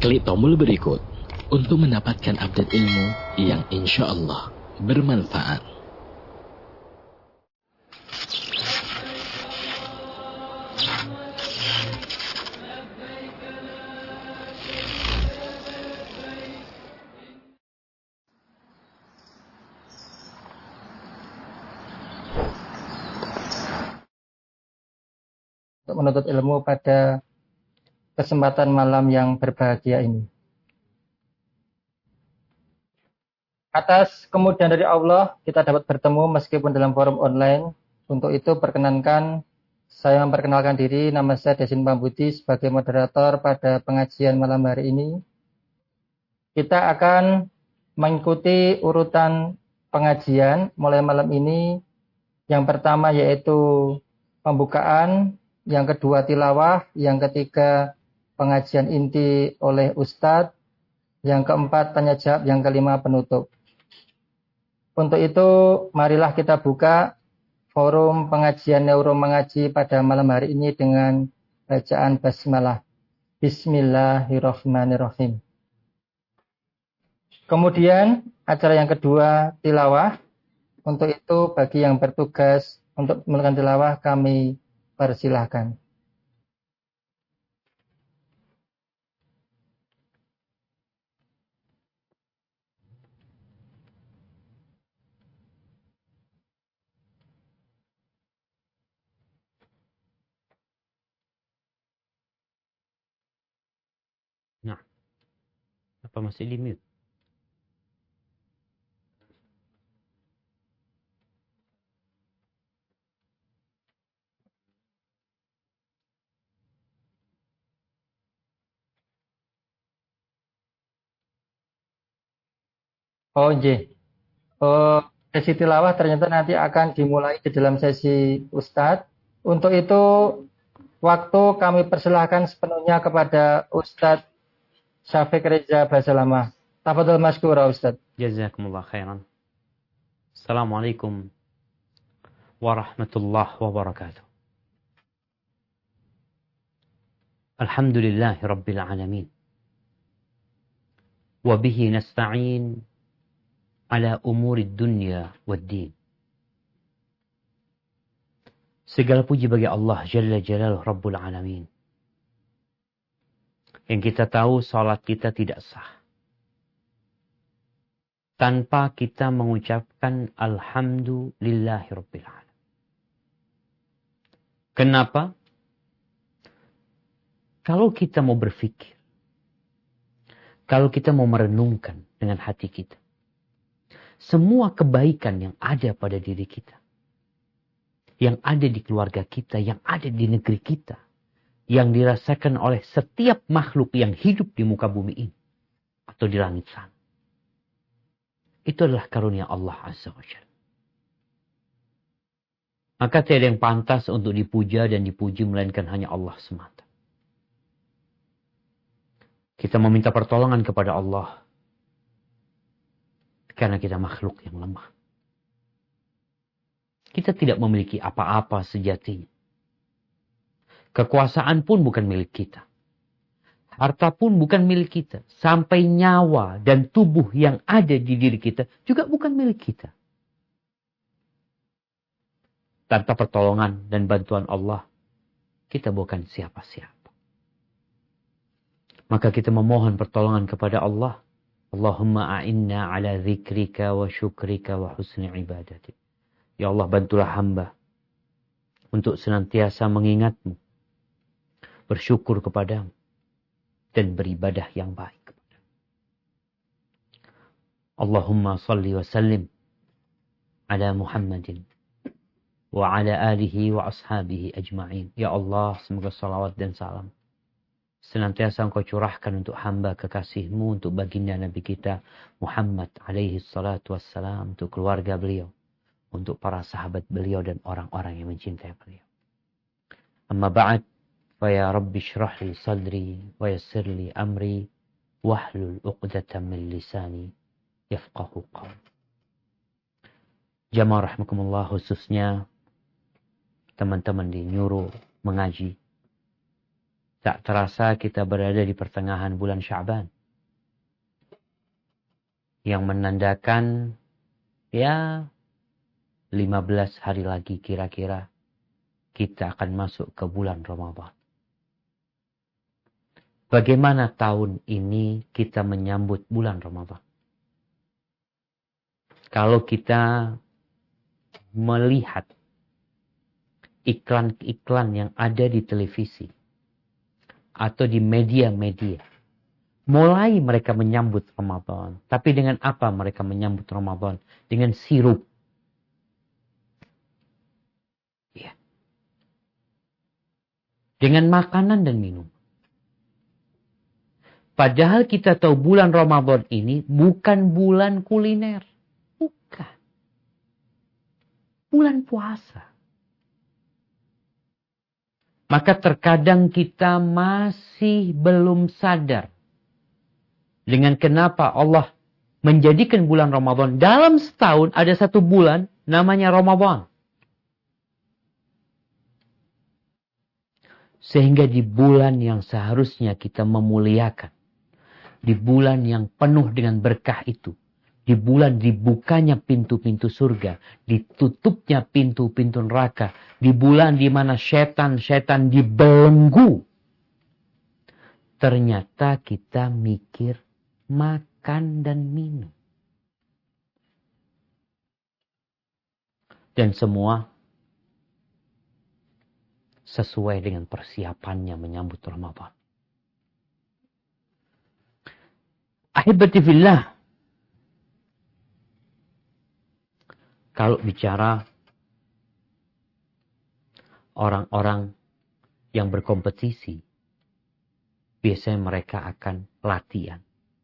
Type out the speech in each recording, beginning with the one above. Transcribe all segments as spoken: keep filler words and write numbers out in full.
Klik tombol berikut untuk mendapatkan update ilmu yang insya Allah bermanfaat. Untuk menuntut ilmu pada kesempatan malam yang berbahagia ini. Atas kemudahan dari Allah, kita dapat bertemu meskipun dalam forum online. Untuk itu perkenankan saya memperkenalkan diri, nama saya Desin Pambuti sebagai moderator pada pengajian malam hari ini. Kita akan mengikuti urutan pengajian mulai malam ini. Yang pertama yaitu pembukaan, yang kedua tilawah, yang ketiga pengajian inti oleh Ustadz, yang keempat tanya jawab, yang kelima penutup. Untuk itu marilah kita buka forum pengajian Neuro Mengaji pada malam hari ini dengan bacaan basmalah. Bismillahirrahmanirrahim. Kemudian acara yang kedua tilawah. Untuk itu bagi yang bertugas untuk melakukan tilawah kami persilahkan. Nah, apa masih di mute? Oh iya. Oh, sesi tilawah ternyata nanti akan dimulai di dalam sesi Ustadz. Untuk itu waktu kami persilahkan sepenuhnya kepada Ustadz Syafiq Reza Basalamah. Tafadhol masykura Ustadz. Jazakumullah khairan. Assalamualaikum warahmatullahi wabarakatuh. Alhamdulillahi rabbil alamin. Wabihi nasta'in ala umuri dunya wad-din. Segala puji bagi Allah Jalla Jalaluhu Rabbul Alamin. Yang kita tahu salat kita tidak sah tanpa kita mengucapkan alhamdulillahi rabbil alamin. Kenapa? Kalau kita mau berfikir, kalau kita mau merenungkan dengan hati kita, semua kebaikan yang ada pada diri kita, yang ada di keluarga kita, yang ada di negeri kita, yang dirasakan oleh setiap makhluk yang hidup di muka bumi ini, atau di langit sana, itu adalah karunia Allah Azza wa Jalla. Maka tiada yang pantas untuk dipuja dan dipuji melainkan hanya Allah semata. Kita meminta pertolongan kepada Allah karena kita makhluk yang lemah. Kita tidak memiliki apa-apa sejatinya. Kekuasaan pun bukan milik kita. Harta pun bukan milik kita. Sampai nyawa dan tubuh yang ada di diri kita juga bukan milik kita. Tanpa pertolongan dan bantuan Allah, kita bukan siapa-siapa. Maka kita memohon pertolongan kepada Allah. Allahumma a'inna ala zikrika wa syukrika wa husni ibadatik. Ya Allah, bantulah hamba untuk senantiasa mengingatmu, bersyukur kepadamu, dan beribadah yang baik kepadamu. Allahumma salli wa sallim ala Muhammadin wa ala alihi wa ashabihi ajma'in. Ya Allah, semoga salawat dan salam senantiasa engkau curahkan untuk hamba kekasihmu, untuk baginda Nabi kita Muhammad alaihi salatu wassalam, untuk keluarga beliau, untuk para sahabat beliau dan orang-orang yang mencintai beliau. Amma ba'd, fa ya Rabbi syrah li sadri wa yassir li amri wahlul uqdatan min lisani yafqahu qawli. Jamaah rahimakumullah, khususnya teman-teman di Neuro Mengaji, Tak terasa kita berada di pertengahan bulan Sya'ban. Yang menandakan ya lima belas hari lagi kira-kira kita akan masuk ke bulan Ramadan. Bagaimana tahun ini kita menyambut bulan Ramadan? Kalau kita melihat iklan-iklan yang ada di televisi atau di media-media, mulai mereka menyambut Ramadan. Tapi dengan apa mereka menyambut Ramadan? Dengan sirup. Ya. Dengan makanan dan minum. Padahal kita tahu bulan Ramadan ini bukan bulan kuliner. Bukan. Bulan puasa. Maka terkadang kita masih belum sadar dengan kenapa Allah menjadikan bulan Ramadan. Dalam setahun ada satu bulan namanya Ramadan. Sehingga di bulan yang seharusnya kita memuliakan, di bulan yang penuh dengan berkah itu, di bulan dibukanya pintu-pintu surga, ditutupnya pintu-pintu neraka, di bulan di mana setan-setan dibelenggu. Ternyata kita mikir makan dan minum. Dan semua sesuai dengan persiapannya menyambut Ramadan. Ahibati fillah. Kalau bicara orang-orang yang berkompetisi, biasanya mereka akan latihan.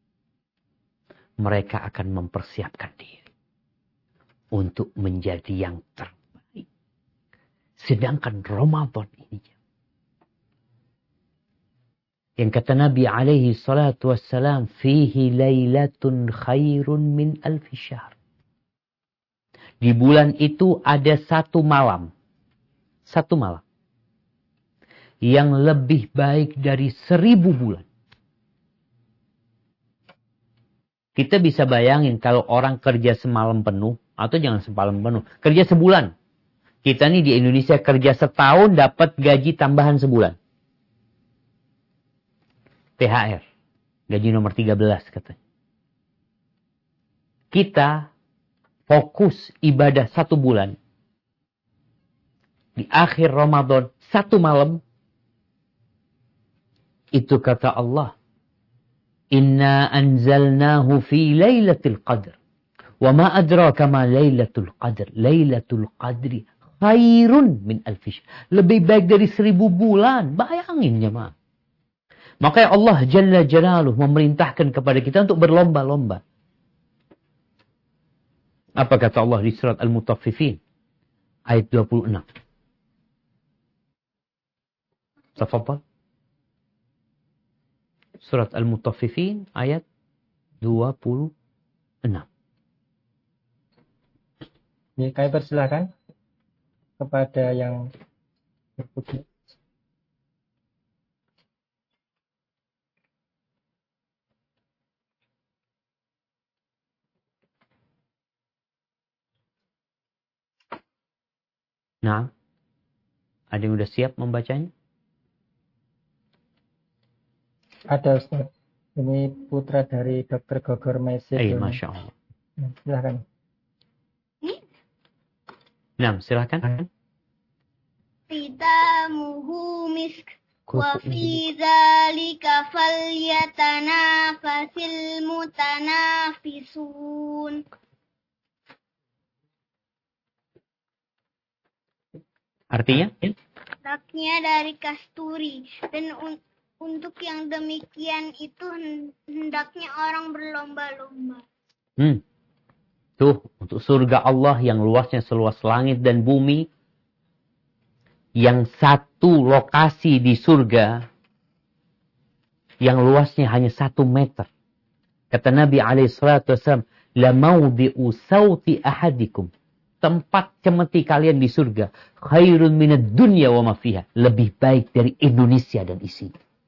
Mereka akan mempersiapkan diri untuk menjadi yang terbaik. Sedangkan Ramadan ini, yang kata Nabi alaihi salatu wassalam, fihi lailatun khairun min alfi syahr. Di bulan itu ada satu malam. Satu malam. Yang lebih baik dari seribu bulan. Kita bisa bayangin kalau orang kerja semalam penuh. Atau jangan semalam penuh. Kerja sebulan. Kita nih di Indonesia kerja setahun dapat gaji tambahan sebulan. T H R. Gaji nomor tiga belas katanya. Kita fokus ibadah satu bulan. Di akhir Ramadan, satu malam. Itu kata Allah. Inna anzalnahu fi laylatul qadr. Wa ma adraka ma laylatul qadr. Laylatul qadri khairun min alfi syahr. Lebih baik dari seribu bulan. Bayangin jemaah. Makanya Allah Jalla Jalaluh memerintahkan kepada kita untuk berlomba-lomba. Apa kata Allah di surat Al-Mutaffifin ayat dua puluh enam? Tafadhal. Surat Al-Mutaffifin ayat dua puluh enam. Ya, kami persilakan kepada yang berputih. Nah, ada yang sudah siap membacanya? Ada Ustaz. Ini putra dari Dokter Gogor Mesir. Eh, Masya Allah. Silakan. Nah, silakan. Khitamuhu misk wa fi dzalika falyatanafasil mutanafisun. Artinya? Raknya dari kasturi. Dan un untuk yang demikian itu hendaknya orang berlomba-lomba. Hmm. Tuh, untuk surga Allah yang luasnya seluas langit dan bumi. Yang satu lokasi di surga. Yang luasnya hanya satu meter. Kata Nabi alaihi salatu wasallam. La mawdi'u sawti ahadikum. Tempat cemeti kalian di surga. Khairun minad dunya wa ma fiha. Lebih baik dari Indonesia dan isinya.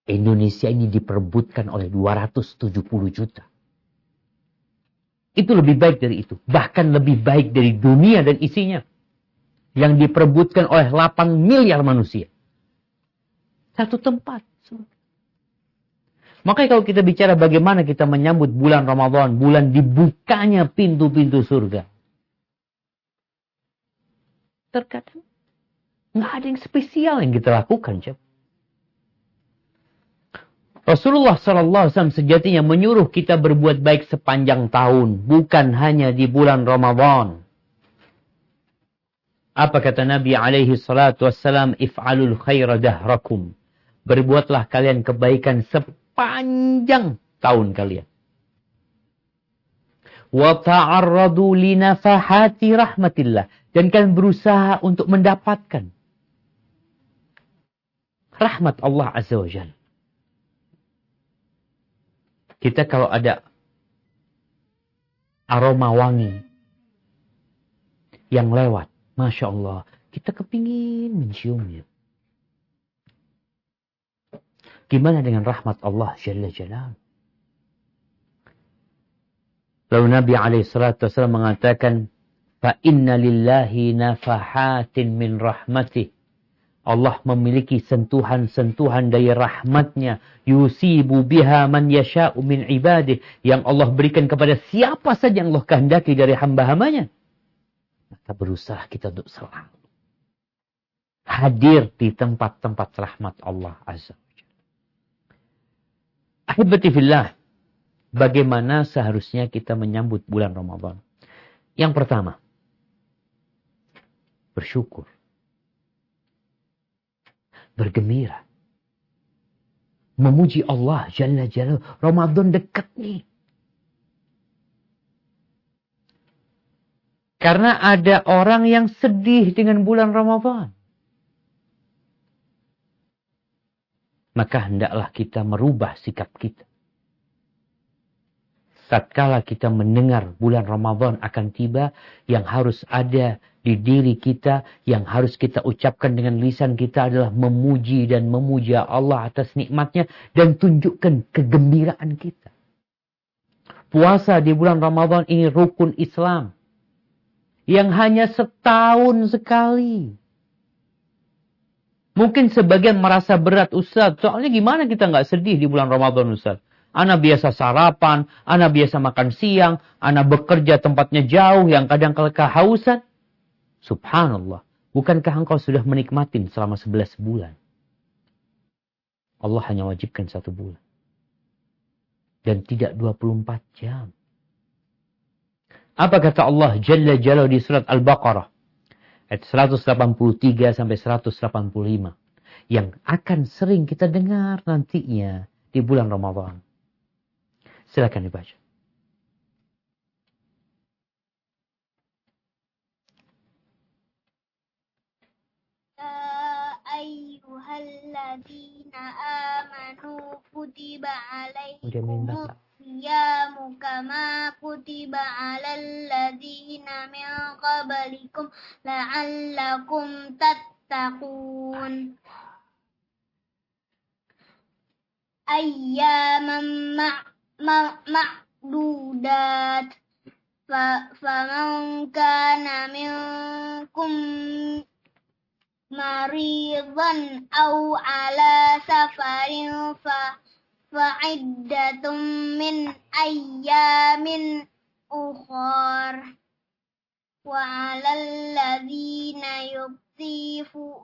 Indonesia ini diperebutkan oleh dua ratus tujuh puluh juta. Itu lebih baik dari itu. Bahkan lebih baik dari dunia dan isinya. Yang diperebutkan oleh delapan miliar manusia. Satu tempat. Makanya kalau kita bicara bagaimana kita menyambut bulan Ramadan. Bulan dibukanya pintu-pintu surga. Terkadang nggak ada yang spesial yang kita lakukan. Cep. Rasulullah shallallahu alaihi wasallam sejatinya menyuruh kita berbuat baik sepanjang tahun. Bukan hanya di bulan Ramadan. Apa kata Nabi alaihi salatu wassalam? If'alul khaira dahrakum. Berbuatlah kalian kebaikan sepanjang tahun kalian. Wa ta'arradu li nafahati rahmatillah. Dan kalian berusaha untuk mendapatkan rahmat Allah Azza wa Jalla. Kita kalau ada aroma wangi yang lewat, Masya Allah, kita kepingin menciumnya. Gimana dengan rahmat Allah Jalla Jalla? Lalu Nabi alaihi salatu wasallam mengatakan, fa inna lillahi nafahatin min rahmatih. Allah memiliki sentuhan-sentuhan dari rahmatnya. Yusibu biha man yasha'u min ibadih. Yang Allah berikan kepada siapa saja yang Allah kehendaki dari hamba-hambanya. Maka berusaha kita untuk selalu hadir di tempat-tempat rahmat Allah Azza wa Jalla. Ahibati fillah. Bagaimana seharusnya kita menyambut bulan Ramadan? Yang pertama, bersyukur. Bergembira. Memuji Allah Jalla Jalla. Ramadan dekat nih. Karena ada orang yang sedih dengan bulan Ramadan. Maka hendaklah kita merubah sikap kita. Tatkala kita mendengar bulan Ramadan akan tiba, yang harus ada di diri kita, yang harus kita ucapkan dengan lisan kita adalah memuji dan memuja Allah atas nikmatnya dan tunjukkan kegembiraan kita. Puasa di bulan Ramadan ini rukun Islam yang hanya setahun sekali. Mungkin sebagian merasa berat, Ustaz, soalnya gimana kita nggak sedih di bulan Ramadan, Ustaz? Ana biasa sarapan, ana biasa makan siang, ana bekerja tempatnya jauh yang kadang kala kehausan. Subhanallah, bukankah engkau sudah menikmatin selama sebelas bulan? Allah hanya wajibkan satu bulan. Dan tidak dua puluh empat jam. Apa kata Allah Jalla Jalla di surat Al-Baqarah? Ayat seratus delapan puluh tiga sampai seratus delapan puluh lima. Yang akan sering kita dengar nantinya di bulan Ramadan. Silakan dibaca. Ya ayyuhalladzina amanu kutiba alaikumus siyamu kama kutiba alal ladzina min qablikum la'allakum tattaqun. Ayyaman ma' ma'dudat faman kana minkum maridan aw ala safarin fa fa'iddatum min ayyamin ukhar wa 'alal ladzina yutifu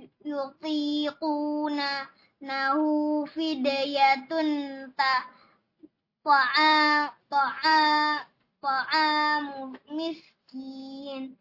yutiquna nahu fidyatun ta Ta'a ta'a ta'amu miskin.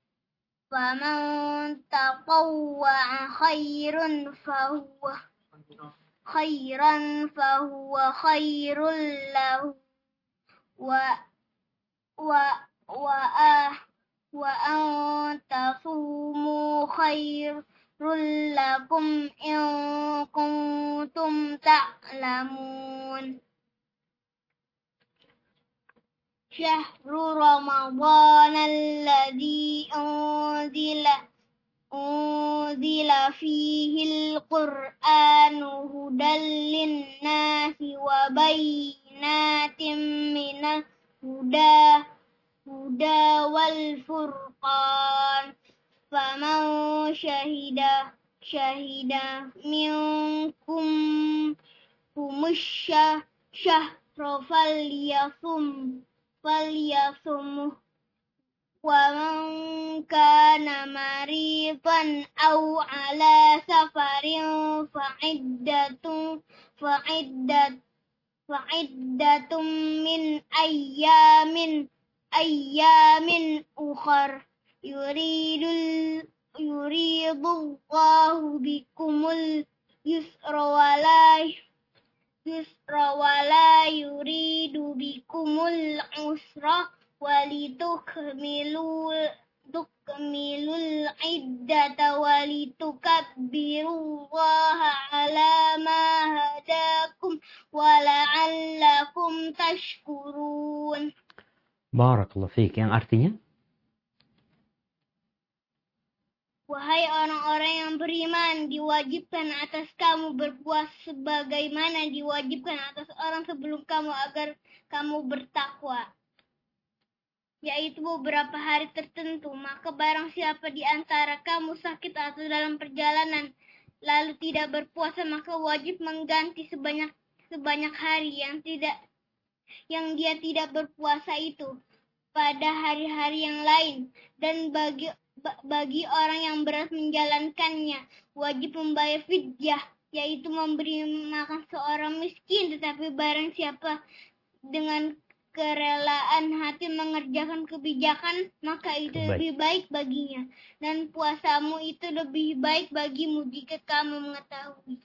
Faman taqawwa khairun fahuwa khairan fahuwa khairul lahu wa wa wa ah wa an tasumu khairul lakum in kuntum ta'lamun. Syahrul Ramadan alladzi unzila unzila fihil Qur'anu hudal linnasi wa bayyinatin minal huda huda wal furqan faman syahida syahida minkum kumusya syahra falyasum falyasumuh wa man kana maridan aw ala safarin fa'iddatun fa'iddat fa'iddatun min ayyamin ayyamin ukhar yuridul yuridullahu bikumul yusra wala yusra wala yuridu bikumul usra walitukmilul tukmilul iddata walitukabbirullaha ala ma hadakum wala'allakum tashkurun. Barakallahu fiik. Yang artinya? Wahai orang-orang yang beriman, diwajibkan atas kamu berpuasa sebagaimana diwajibkan atas orang sebelum kamu agar kamu bertakwa, yaitu beberapa hari tertentu. Maka barang siapa di antara kamu sakit atau dalam perjalanan lalu tidak berpuasa, maka wajib mengganti sebanyak sebanyak hari yang tidak yang dia tidak berpuasa itu pada hari-hari yang lain. Dan bagi bagi orang yang berat menjalankannya, wajib membayar fidyah, yaitu memberi makan seorang miskin. Tetapi barang siapa dengan kerelaan hati mengerjakan kebijakan, maka itu baik. Lebih baik baginya. Dan puasamu itu lebih baik bagimu jika kamu mengetahui.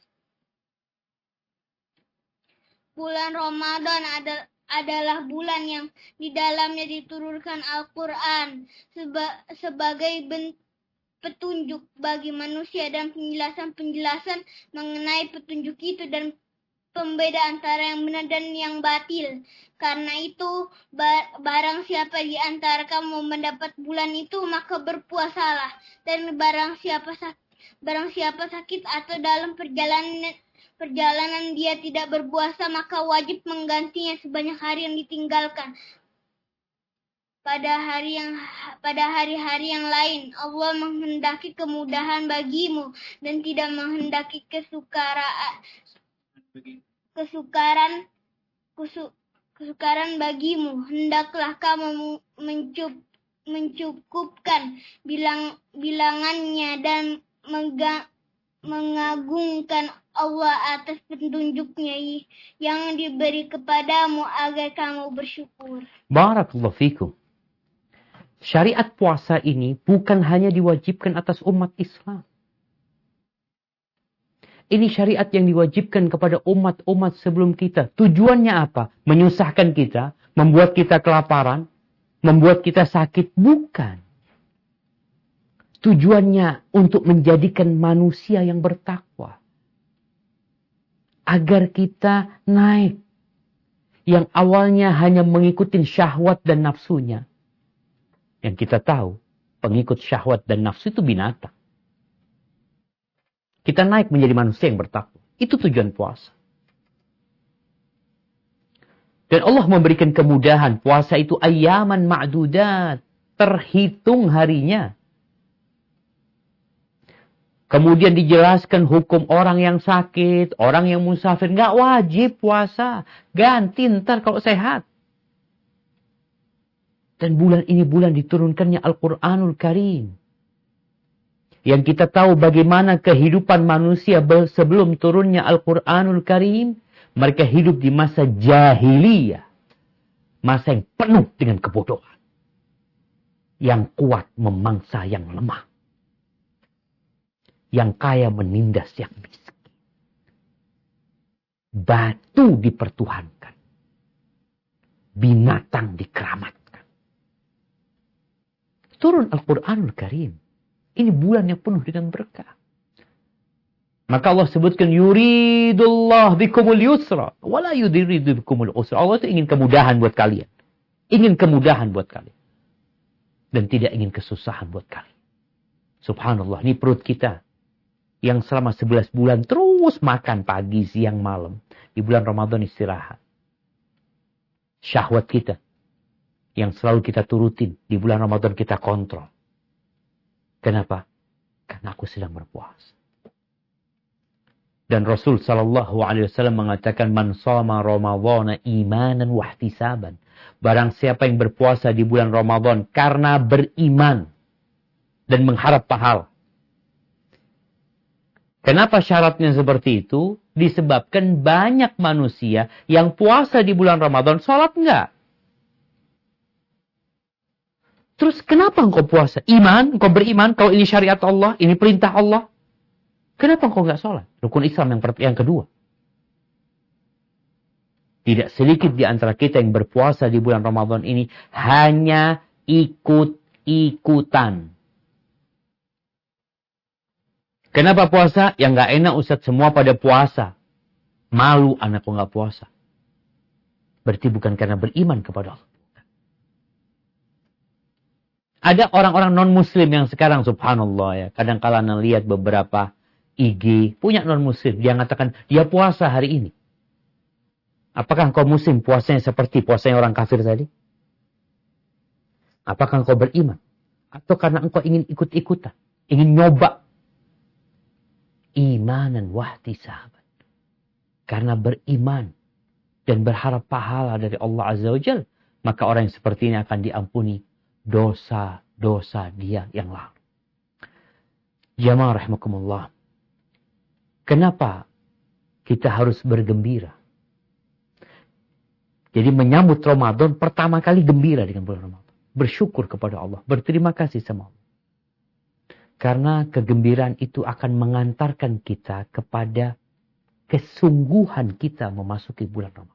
Bulan Ramadan ada, adalah bulan yang di dalamnya diturunkan Al-Quran seba, sebagai bentuk petunjuk bagi manusia dan penjelasan-penjelasan mengenai petunjuk itu dan pembeda antara yang benar dan yang batil. Karena itu barang siapa di antara kamu mendapat bulan itu, maka berpuasalah. Dan barang siapa sakit, barang siapa sakit atau dalam perjalanan perjalanan dia tidak berpuasa, maka wajib menggantinya sebanyak hari yang ditinggalkan pada hari yang pada hari-hari yang lain. Allah menghendaki kemudahan bagimu dan tidak menghendaki kesukaraan kesukaran kesu, kesukaran bagimu. Hendaklah kamu mencup, mencukupkan bilang bilangannya dan mega, mengagungkan Allah atas petunjuknya yang diberi kepadamu agar kamu bersyukur. Barakallahu fikum. Syariat puasa ini bukan hanya diwajibkan atas umat Islam. Ini syariat yang diwajibkan kepada umat-umat sebelum kita. Tujuannya apa? Menyusahkan kita, membuat kita kelaparan, membuat kita sakit? Bukan. Tujuannya untuk menjadikan manusia yang bertakwa. Agar kita naik. Yang awalnya hanya mengikuti syahwat dan nafsunya. Yang kita tahu, pengikut syahwat dan nafsu itu binatang. Kita naik menjadi manusia yang bertakwa. Itu tujuan puasa. Dan Allah memberikan kemudahan. Puasa itu ayyaman ma'dudat. Terhitung harinya. Kemudian dijelaskan hukum orang yang sakit, orang yang musafir. Nggak wajib puasa. Ganti ntar kalau sehat. Dan bulan ini bulan diturunkannya Al-Quranul Karim. Yang kita tahu bagaimana kehidupan manusia sebelum turunnya Al-Quranul Karim. Mereka hidup di masa jahiliyah. Masa yang penuh dengan kebodohan. Yang kuat memangsa yang lemah. Yang kaya menindas yang miskin. Batu dipertuhankan. Binatang dikeramatkan. Turun Al-Quranul Karim. Ini bulan yang penuh dengan berkah. Maka Allah sebutkan, yuridullah bikumul yusra. Wala yudiridu bikumul usra. Allah itu ingin kemudahan buat kalian. Ingin kemudahan buat kalian. Dan tidak ingin kesusahan buat kalian. Subhanallah, ini perut kita yang selama sebelas bulan terus makan pagi, siang, malam. Di bulan Ramadan istirahat. Syahwat kita yang selalu kita turutin, di bulan Ramadan kita kontrol. Kenapa? Karena aku sedang berpuasa. Dan Rasul sallallahu alaihi wasallam mengatakan, man shoma ramadhana imanan wa ihtisaban. Barang siapa yang berpuasa di bulan Ramadan karena beriman dan mengharap pahala. Kenapa syaratnya seperti itu? Disebabkan banyak manusia yang puasa di bulan Ramadan, sholat enggak. Terus kenapa engkau puasa? Iman, engkau beriman kalau ini syariat Allah, ini perintah Allah. Kenapa engkau enggak sholat? Rukun Islam yang, yang kedua. Tidak sedikit di antara kita yang berpuasa di bulan Ramadan ini hanya ikut-ikutan. Kenapa puasa? Yang enggak enak Ustaz, semua pada puasa. Malu anakku enggak puasa. Berarti bukan karena beriman kepada Allah. Ada orang-orang non-muslim yang sekarang subhanallah ya. Kadang-kala lihat beberapa I G punya non-muslim. Dia mengatakan dia puasa hari ini. Apakah engkau muslim puasanya seperti puasanya orang kafir tadi? Apakah engkau beriman? Atau karena engkau ingin ikut-ikutan? Ingin nyoba? Imanan wahtisaban. Karena beriman dan berharap pahala dari Allah Azza wa Jalla, maka orang yang seperti ini akan diampuni dosa-dosa dia yang lalu. Jamaah rahimakumullah. Kenapa kita harus bergembira? Jadi menyambut Ramadan pertama kali gembira dengan bulan Ramadan. Bersyukur kepada Allah. Berterima kasih sama Allah. Karena kegembiraan itu akan mengantarkan kita kepada kesungguhan kita memasuki bulan Ramadan.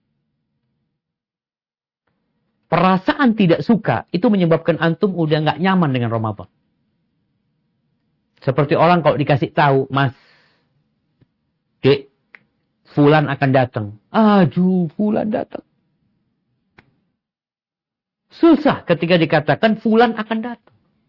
Perasaan tidak suka itu menyebabkan antum udah nggak nyaman dengan Ramadan. Seperti orang kalau dikasih tahu, Mas, Dek, fulan akan datang. Aduh, fulan datang. Susah ketika dikatakan fulan akan datang.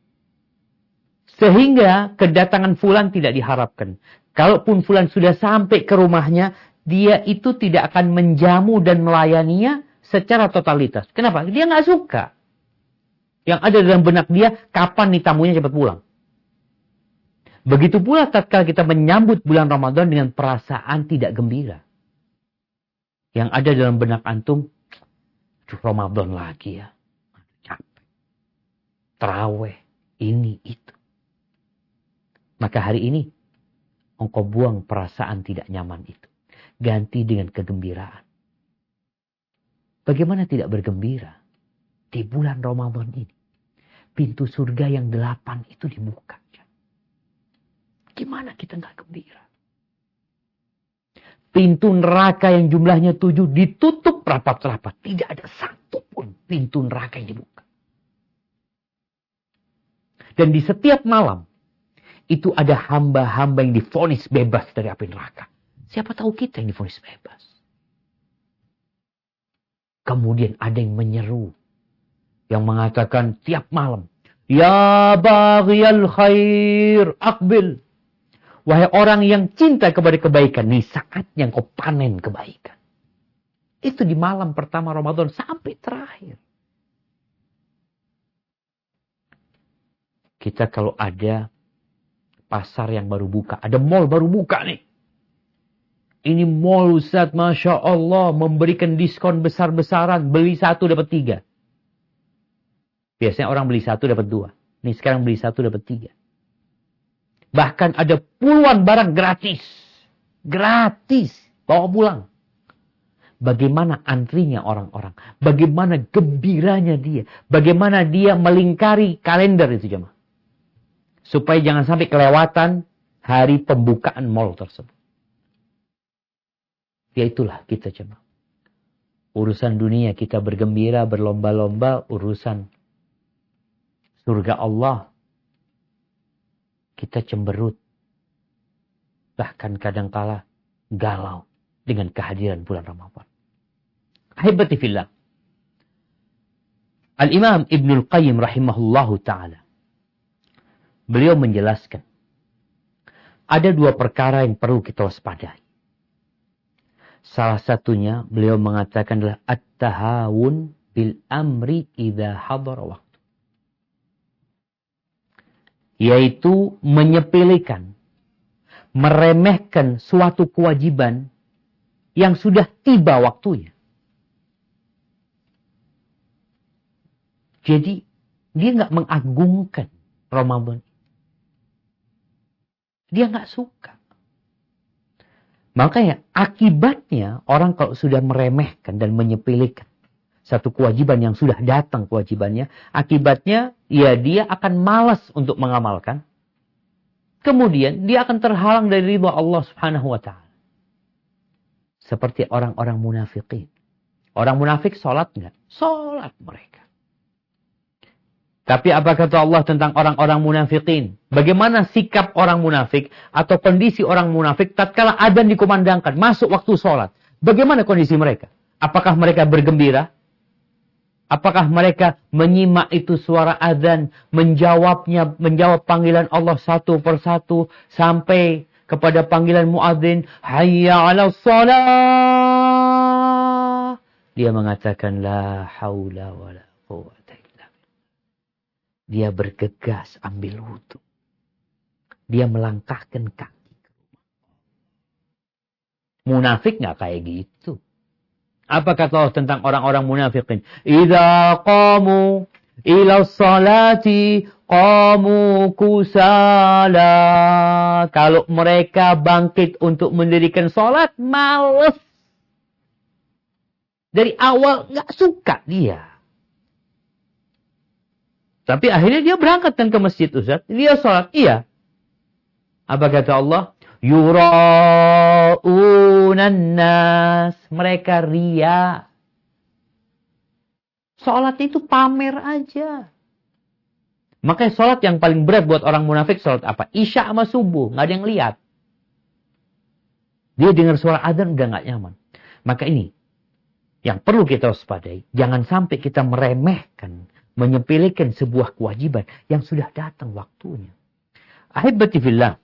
Sehingga kedatangan fulan tidak diharapkan. Kalaupun fulan sudah sampai ke rumahnya, dia itu tidak akan menjamu dan melayaninya secara totalitas. Kenapa? Dia nggak suka. Yang ada dalam benak dia, kapan nih tamunya cepat pulang. Begitu pula tatkala kita menyambut bulan Ramadan dengan perasaan tidak gembira. Yang ada dalam benak antum, aduh Ramadan lagi ya. Capek. Taraweh, ini, itu. Maka hari ini, engkau buang perasaan tidak nyaman itu. Ganti dengan kegembiraan. Bagaimana tidak bergembira? Di bulan Ramadan ini. Pintu surga yang delapan itu dibuka. Gimana kita nggak gembira? Pintu neraka yang jumlahnya tujuh ditutup rapat-rapat. Tidak ada satu pun pintu neraka yang dibuka. Dan di setiap malam, itu ada hamba-hamba yang divonis bebas dari api neraka. Siapa tahu kita yang divonis bebas. Kemudian ada yang menyeru. Yang mengatakan tiap malam. Ya baghiyal khair, akbil. Wahai orang yang cinta kepada kebaikan. Nih saatnya kau panen kebaikan. Itu di malam pertama Ramadan sampai terakhir. Kita kalau ada pasar yang baru buka. Ada mall baru buka nih. Ini mall Ustaz, Masya Allah. Memberikan diskon besar-besaran. Beli satu dapat tiga. Biasanya orang beli satu dapat dua. Nih sekarang beli satu dapat tiga. Bahkan ada puluhan barang gratis. Gratis. Bawa pulang. Bagaimana antrinya orang-orang. Bagaimana gembiranya dia. Bagaimana dia melingkari kalender itu jemaah. Supaya jangan sampai kelewatan hari pembukaan mall tersebut. Ya itulah kita jemaah. Urusan dunia kita bergembira, berlomba-lomba. Urusan surga Allah. Kita cemberut. Bahkan kadangkala galau dengan kehadiran bulan Ramadan. Ahibati fillah. Al-Imam Ibnul Qayyim rahimahullahu ta'ala beliau menjelaskan, ada dua perkara yang perlu kita waspadai. Salah satunya beliau mengatakan adalah at-tahawun bil amri idza hadara waktu. Yaitu menyepelekan, meremehkan suatu kewajiban yang sudah tiba waktunya. Jadi dia nggak mengagungkan Ramadan. Dia nggak suka. Makanya akibatnya orang kalau sudah meremehkan dan menyepelekan satu kewajiban yang sudah datang kewajibannya, akibatnya ya dia akan malas untuk mengamalkan. Kemudian dia akan terhalang dari ridha Allah Subhanahu wa taala. Seperti orang-orang munafikin. Orang munafik sholat nggak? Sholat mereka. Tapi apa kata Allah tentang orang-orang munafikin? Bagaimana sikap orang munafik atau kondisi orang munafik tatkala adzan dikumandangkan, masuk waktu sholat? Bagaimana kondisi mereka? Apakah mereka bergembira? Apakah mereka menyimak itu suara adzan, menjawabnya, menjawab panggilan Allah satu persatu sampai kepada panggilan muadzin, hayya 'alas shalah. Dia mengatakan la haula wala quwwata. Dia bergegas ambil wudhu. Dia melangkahkan kaki ke rumah. Munafik nggak kayak gitu. Apa kata Allah tentang orang-orang munafikin? Idza qamu ila sholati qamu kusala. Kalau mereka bangkit untuk mendirikan sholat, males. Dari awal nggak suka dia. Tapi akhirnya dia berangkat kan ke masjid, Ustaz. Dia sholat. Iya. Apa kata Allah? Yura'unan nas. Mereka ria. Sholat itu pamer aja. Makanya sholat yang paling berat buat orang munafik sholat apa? Isya sama subuh. Nggak ada yang lihat. Dia dengar suara adzan udah nggak nyaman. Maka ini yang perlu kita waspadai. Jangan sampai kita meremehkan, menyepelekan sebuah kewajiban yang sudah datang waktunya. Ahibati fillah.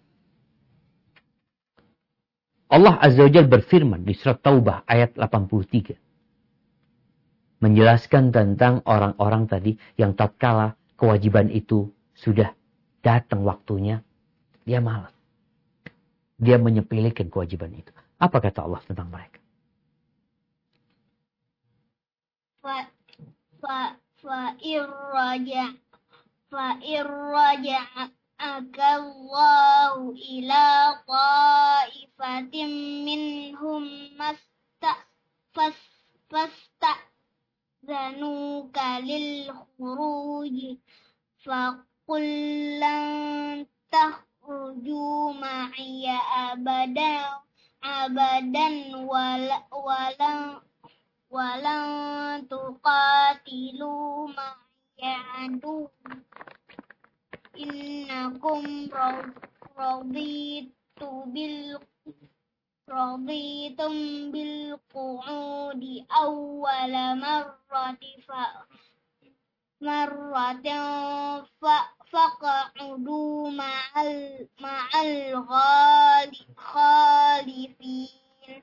Allah Azza wa Jalla berfirman di surat Taubah ayat delapan puluh tiga. Menjelaskan tentang orang-orang tadi yang tatkala kewajiban itu sudah datang waktunya, dia malas. Dia menyepelekan kewajiban itu. Apa kata Allah tentang mereka? Fa, fa, Fa'ir raja Fa'ir raja'aka Allahu ila ta'ifatin minhum masta fas fasta zanuka lil khuruj faqul lan takhruju ma'iya abadan abadan wala wala walang tuqatilu ma'yadu innakum raditu bil raditum bil qu'udi awwala marrati fa marratin fa faq'udu ma'al ma'al ghali khalifin.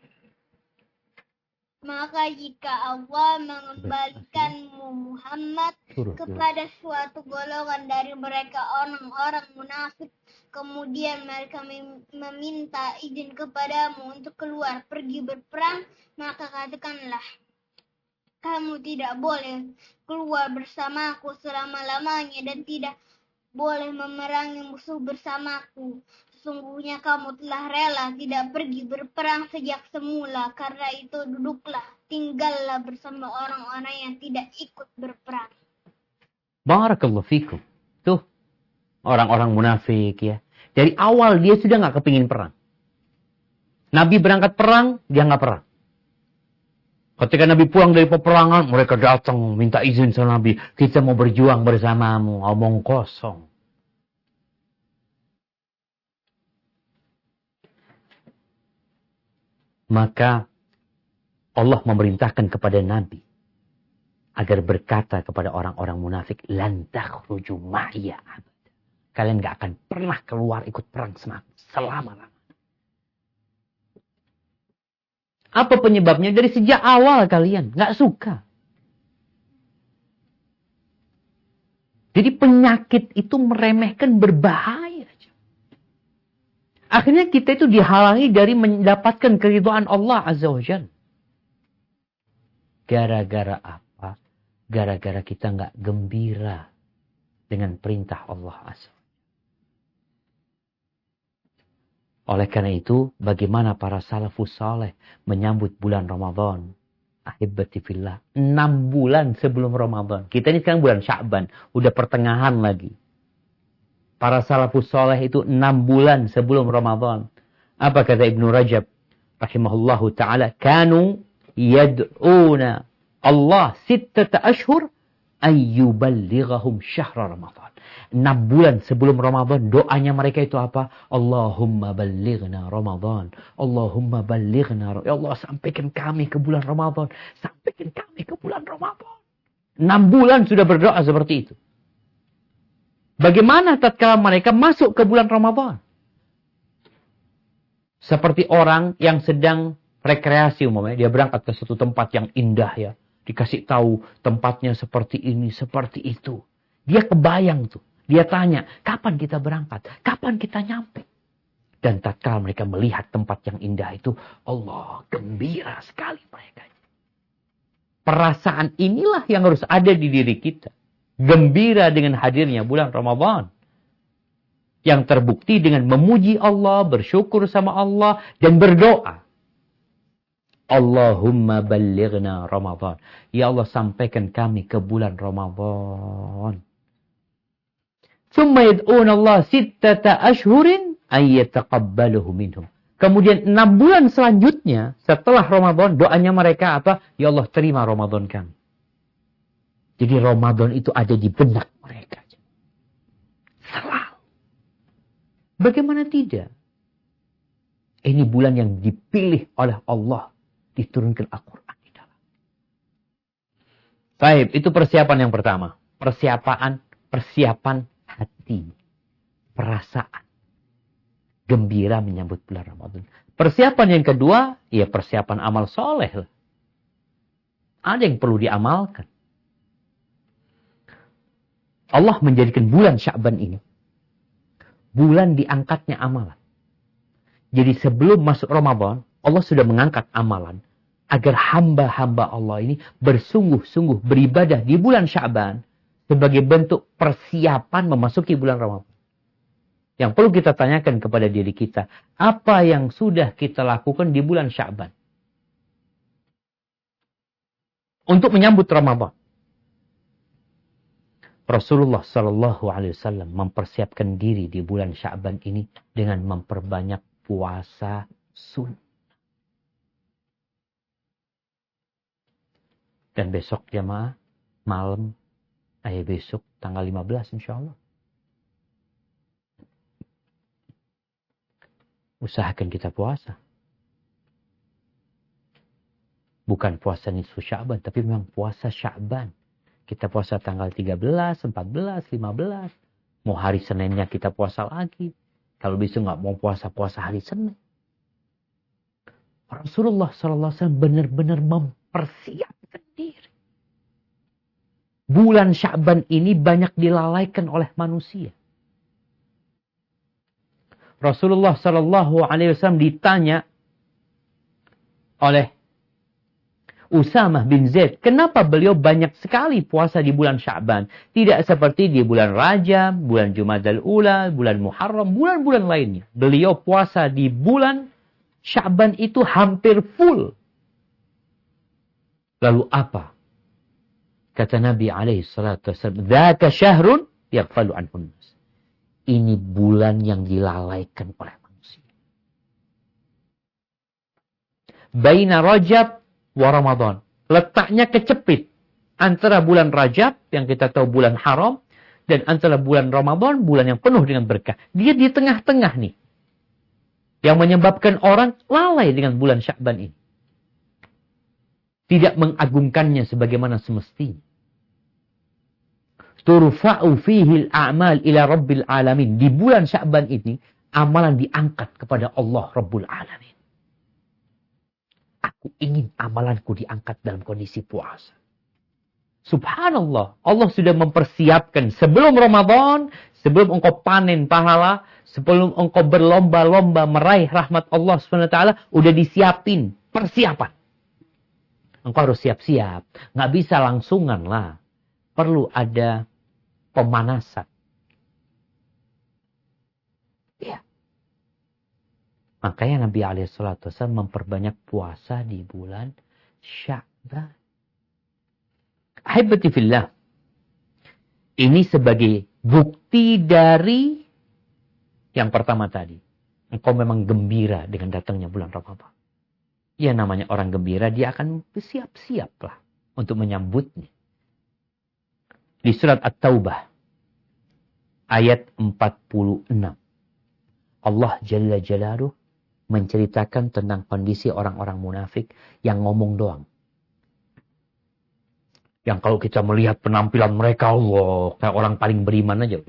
Maka jika Allah mengembalikanmu Muhammad kepada suatu golongan dari mereka orang-orang munafik, kemudian mereka meminta izin kepadamu untuk keluar pergi berperang, maka katakanlah, kamu tidak boleh keluar bersamaku selama-lamanya dan tidak boleh memerangi musuh bersamaku. Sesungguhnya kamu telah rela tidak pergi berperang sejak semula. Karena itu duduklah, tinggallah bersama orang-orang yang tidak ikut berperang. Barakallahu fikum. Tuh, orang-orang munafik ya. Dari awal dia sudah gak kepingin perang. Nabi berangkat perang, dia gak perang. Ketika Nabi pulang dari peperangan, mereka datang minta izin sama Nabi. Kita mau berjuang bersamamu, omong kosong. Maka Allah memerintahkan kepada Nabi agar berkata kepada orang-orang munafik, lan takhruju ma'ya abada. kalian gak akan pernah keluar ikut perang selama-lamanya. Apa penyebabnya? Dari sejak awal kalian gak suka. Jadi penyakit itu meremehkan, berbahaya. Akhirnya kita itu dihalangi dari mendapatkan keridhaan Allah Azza wa Jalla. Gara-gara apa? Gara-gara kita gak gembira dengan perintah Allah Azza. Oleh karena itu, bagaimana para salafus saleh menyambut bulan Ramadan? Ahibati fillah, enam bulan sebelum Ramadan. Kita ini sekarang bulan Sya'ban, udah pertengahan lagi. Para salafus saleh itu enam bulan sebelum Ramadan. Apa kata Ibnu Rajab rahimahullahu taala? Kanu yad'una Allah sittata ashhur ayyuballighahum syahra Ramadan. Enam bulan sebelum Ramadan, doanya mereka itu apa? Allahumma ballighna Ramadan. Allahumma ballighna. Ya Allah, sampaikan kami ke bulan Ramadan. Sampaikan kami ke bulan Ramadan. Enam bulan sudah berdoa seperti itu. Bagaimana tatkala mereka masuk ke bulan Ramadan? Seperti orang yang sedang rekreasi umumnya. Dia berangkat ke suatu tempat yang indah ya. Dikasih tahu tempatnya seperti ini, seperti itu. Dia kebayang tuh. Dia tanya, kapan kita berangkat? Kapan kita nyampe? Dan tatkala mereka melihat tempat yang indah itu, Allah, gembira sekali mereka. Perasaan inilah yang harus ada di diri kita. Gembira dengan hadirnya bulan Ramadan. Yang terbukti dengan memuji Allah, bersyukur sama Allah, dan berdoa. Allahumma ballighna Ramadan. Ya Allah, sampaikan kami ke bulan Ramadan. Thumma yad'una Allah sittata ashhurin ay yataqabbaluhu minhum. Kemudian enam bulan selanjutnya setelah Ramadan, doanya mereka apa? Ya Allah, terima Ramadan kami. Jadi Ramadan itu ada di benak mereka. Selalu. Bagaimana tidak? Ini bulan yang dipilih oleh Allah. Diturunkan Al-Quran di dalam. Baik, itu persiapan yang pertama. Persiapan, persiapan hati, perasaan, gembira menyambut bulan Ramadan. Persiapan yang kedua, ya persiapan amal soleh. Ada yang perlu diamalkan. Allah menjadikan bulan Sya'ban ini bulan diangkatnya amalan. Jadi sebelum masuk Ramadan, Allah sudah mengangkat amalan agar hamba-hamba Allah ini bersungguh-sungguh beribadah di bulan Sya'ban sebagai bentuk persiapan memasuki bulan Ramadan. Yang perlu kita tanyakan kepada diri kita, apa yang sudah kita lakukan di bulan Sya'ban untuk menyambut Ramadan? Rasulullah Shallallahu Alaihi Wasallam mempersiapkan diri di bulan Sya'ban ini dengan memperbanyak puasa sunnah. Dan besok jamaah malam, eh besok tanggal lima belas insya Allah. Usahakan kita puasa. Bukan puasa nisfu Sya'ban, tapi memang puasa Sya'ban. Kita puasa tanggal tiga belas, empat belas, lima belas. Mau hari Seninnya kita puasa lagi. Kalau besok nggak mau puasa-puasa hari Senin. Rasulullah Sallallahu Alaihi Wasallam benar-benar mempersiapkan diri. Bulan Sya'ban ini banyak dilalaikan oleh manusia. Rasulullah Sallallahu Alaihi Wasallam ditanya oleh Usamah bin Zaid, kenapa beliau banyak sekali puasa di bulan Sya'ban? Tidak seperti di bulan Rajab, bulan Jumadal Ula, bulan Muharram, bulan-bulan lainnya. Beliau puasa di bulan Sya'ban itu hampir full. Lalu apa? Kata Nabi alaihi salatu wasallam, "Dzaka syahrun yaghfalu anhun nas." Ini bulan yang dilalaikan oleh manusia. Baina Rajab wa Ramadan. Letaknya kecepit antara bulan Rajab yang kita tahu bulan haram dan antara bulan Ramadan, bulan yang penuh dengan berkah. Dia di tengah-tengah nih. Yang menyebabkan orang lalai dengan bulan Sya'ban ini. Tidak mengagungkannya sebagaimana semestinya. turfa'u fihi al-a'mal ila rabbil alamin. Di bulan Sya'ban ini amalan diangkat kepada Allah Rabbul Alamin. Aku ingin amalanku diangkat dalam kondisi puasa. Subhanallah, Allah sudah mempersiapkan sebelum Ramadan, sebelum engkau panen pahala, sebelum engkau berlomba-lomba meraih rahmat Allah subhanahu wa taala, udah disiapin persiapan. Engkau harus siap-siap. Nggak bisa langsungan lah. Perlu ada pemanasan. Ya. Makanya Nabi alaihi salatu wasallam memperbanyak puasa di bulan Sya'ban. Ahibati fillah. Ini sebagai bukti dari yang pertama tadi. Engkau memang gembira dengan datangnya bulan Ramadan. Ya namanya orang gembira, dia akan bersiap-siap lah untuk menyambutnya. Di surat At-Taubah. Ayat empat puluh enam. Allah Jalla Jalaluh menceritakan tentang kondisi orang-orang munafik yang ngomong doang. Yang kalau kita melihat penampilan mereka, Allah, kayak orang paling beriman aja.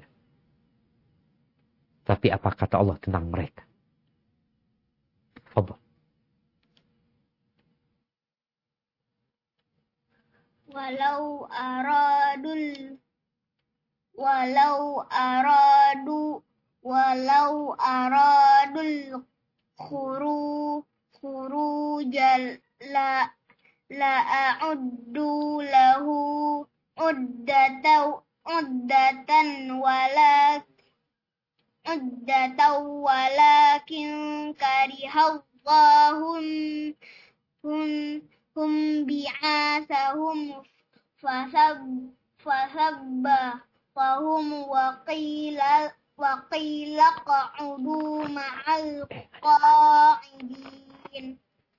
Tapi apa kata Allah tentang mereka? Fadhal. Walau aradul walau aradu walau aradul khuru khurujal la la a'uddu lahu uddatan uddatan wala uddatan walakin karihallahum hum hum bi'asahum fasab fasabba fahum waqila waqila qa'udu ma'al qa'idin.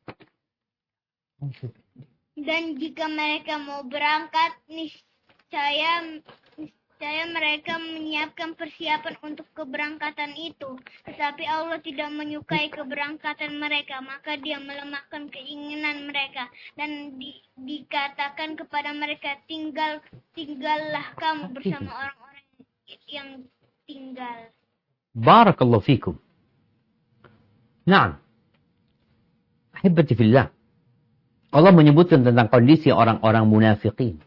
Dan jika mereka mau berangkat, niscaya niscaya mereka menyiapkan persiapan untuk keberangkatan itu. Tetapi Allah tidak menyukai keberangkatan mereka, maka Dia melemahkan keinginan mereka dan di, dikatakan kepada mereka, tinggal tinggallah kamu bersama orang-orang yang tinggal. Barakallahu fikum. Naam. Ahibati fillah. Allah menyebutkan tentang kondisi orang-orang munafikin.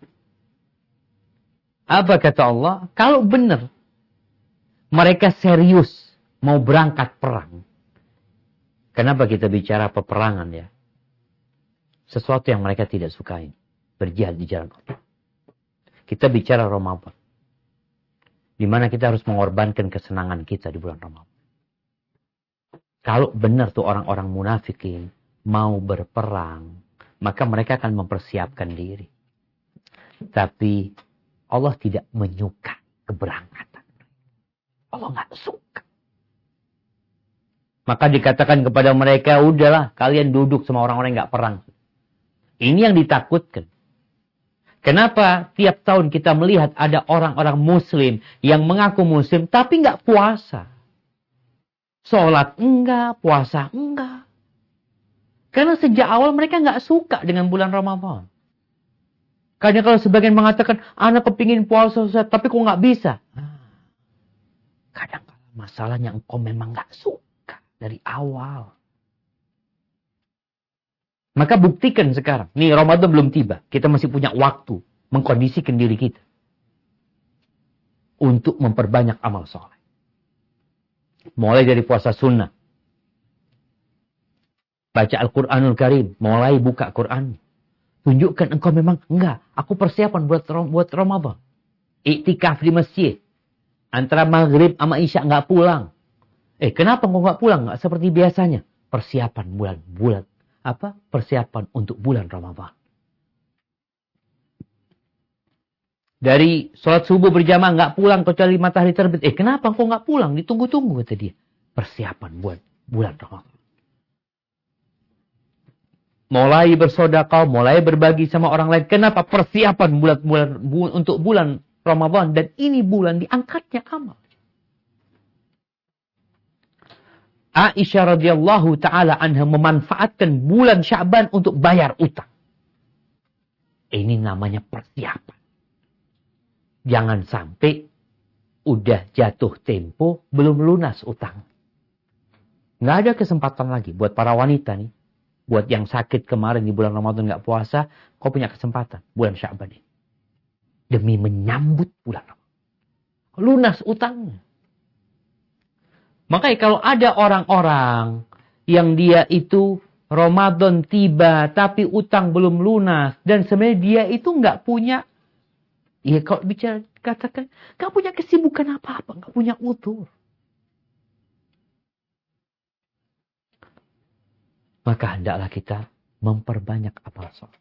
Apa kata Allah? Kalau benar mereka serius mau berangkat perang. Kenapa kita bicara peperangan ya? Sesuatu yang mereka tidak sukai. Berjihad di jalan Allah. Kita bicara Ramadan. Di mana kita harus mengorbankan kesenangan kita di bulan Ramadan. Kalau benar tuh orang-orang munafikin mau berperang, maka mereka akan mempersiapkan diri. Tapi Allah tidak menyuka keberangkatan. Allah nggak suka. Maka dikatakan kepada mereka, udahlah kalian duduk sama orang-orang yang nggak perang. Ini yang ditakutkan. Kenapa tiap tahun kita melihat ada orang-orang muslim yang mengaku muslim tapi nggak puasa? Sholat enggak, puasa enggak. Karena sejak awal mereka nggak suka dengan bulan Ramadan. Karena kalau sebagian mengatakan, anak kepingin puasa, tapi kok nggak bisa. Kadang-kadang masalahnya engkau memang nggak suka dari awal. Maka buktikan sekarang. Nih Ramadan belum tiba. Kita masih punya waktu mengkondisikan diri kita. Untuk memperbanyak amal soleh. Mulai dari puasa sunnah. Baca Al-Quranul Karim. Mulai buka Quran. Tunjukkan engkau memang, enggak. Aku persiapan buat buat Ramadan. Iktikaf di masjid. Antara maghrib sama isya enggak pulang. Eh kenapa engkau enggak pulang? Enggak seperti biasanya. Persiapan bulan-bulan. Apa? Persiapan untuk bulan Ramadan. Dari sholat subuh berjamaah nggak pulang kecuali matahari terbit. Eh kenapa engkau nggak pulang? Ditunggu-tunggu kata dia. Persiapan buat bulan Ramadan. Mulai bersedekah, mulai berbagi sama orang lain. Kenapa? Persiapan bulan-bulan bu, untuk bulan Ramadan. Dan ini bulan diangkatnya amal. Aisyah radhiyallahu taala anha memanfaatkan bulan Sya'ban untuk bayar utang. Ini namanya persiapan. Jangan sampai udah jatuh tempo, belum lunas utang. Nggak ada kesempatan lagi buat para wanita nih. Buat yang sakit kemarin di bulan Ramadan nggak puasa, kau punya kesempatan bulan Sya'ban ini. Demi menyambut bulan Ramadan. Lunas utangnya. Makanya kalau ada orang-orang yang dia itu Ramadan tiba tapi utang belum lunas dan sebenarnya dia itu nggak punya, ya kalau bicara katakan nggak punya kesibukan apa-apa, nggak punya utur, maka hendaklah kita memperbanyak amal soleh.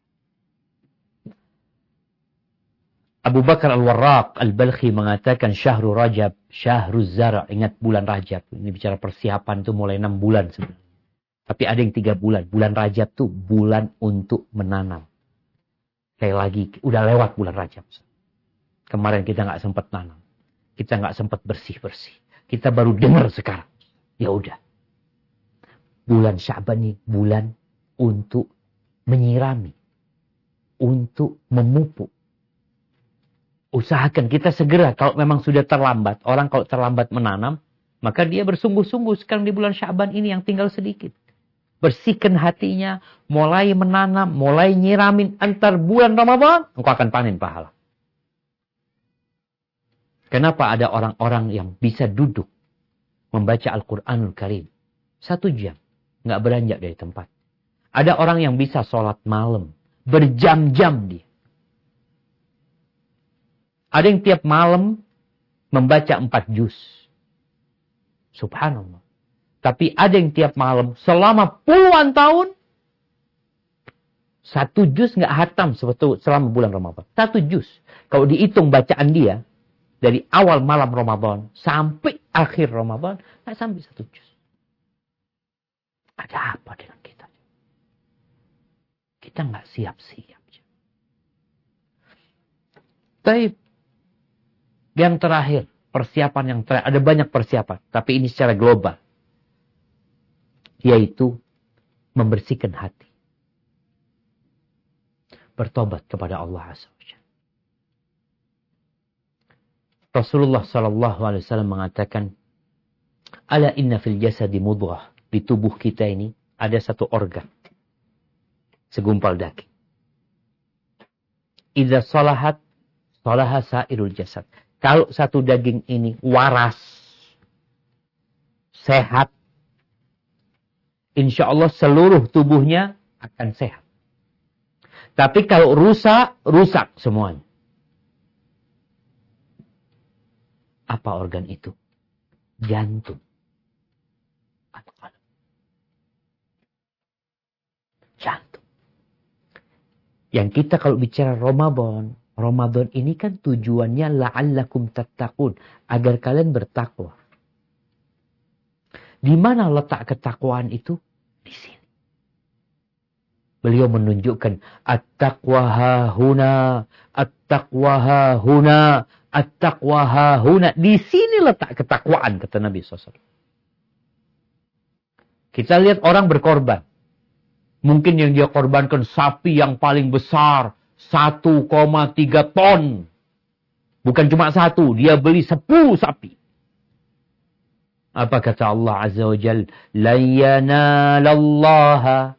Abu Bakar Al-Warraq Al-Balkhi mengatakan Syahrul Rajab, Syahrul Zara. Ingat bulan Rajab. Ini bicara persiapan itu mulai enam bulan sebenarnya. Tapi ada yang tiga bulan. Bulan Rajab itu bulan untuk menanam. Kayak lagi, udah lewat bulan Rajab. Kemarin kita nggak sempat nanam. Kita nggak sempat bersih-bersih. Kita baru dengar sekarang. Ya udah. Bulan Sya'ban ini bulan untuk menyirami. Untuk memupuk. Usahakan kita segera, kalau memang sudah terlambat. Orang kalau terlambat menanam, maka dia bersungguh-sungguh sekarang di bulan Sya'ban ini yang tinggal sedikit. Bersihkan hatinya, mulai menanam, mulai nyiramin. Antar bulan Ramadan, engkau akan panen pahala. Kenapa ada orang-orang yang bisa duduk membaca Al-Quranul Karim satu jam, nggak beranjak dari tempat. Ada orang yang bisa sholat malam, berjam-jam dia. Ada yang tiap malam membaca empat juz. Subhanallah. Tapi ada yang tiap malam selama puluhan tahun satu juz nggak hatam sebetulnya selama bulan Ramadan. Satu juz. Kalau dihitung bacaan dia dari awal malam Ramadan sampai akhir Ramadan nggak sampai satu juz. Ada apa dengan kita? Kita nggak siap-siap. Tapi yang terakhir, persiapan yang terakhir, ada banyak persiapan, tapi ini secara global. Yaitu membersihkan hati. Bertobat kepada Allah Azza wa Jalla. Rasulullah sallallahu alaihi wasallam mengatakan, "Ala inna fil jasadi mudghah." Di tubuh kita ini ada satu organ. Segumpal daging. Idza salahat, salaha sairul jasad. Kalau satu daging ini waras, sehat, insya Allah seluruh tubuhnya akan sehat. Tapi kalau rusak, rusak semuanya. Apa organ itu? Jantung. Jantung. Yang kita kalau bicara Ramadan, Ramadan ini kan tujuannya la'allakum tattaqun, agar kalian bertakwa. Di mana letak ketakwaan itu? Di sini. Beliau menunjukkan at-taqwa hahuna, at-taqwa hahuna, at-taqwa hahuna. Di sini letak ketakwaan, kata Nabi shallallahu alaihi wasallam. Kita lihat orang berkorban. Mungkin yang dia korbankan sapi yang paling besar, satu koma tiga ton. Bukan cuma satu, dia beli sepuluh sapi. Apa kata Allah Azza wa Jalla? La yanalallaha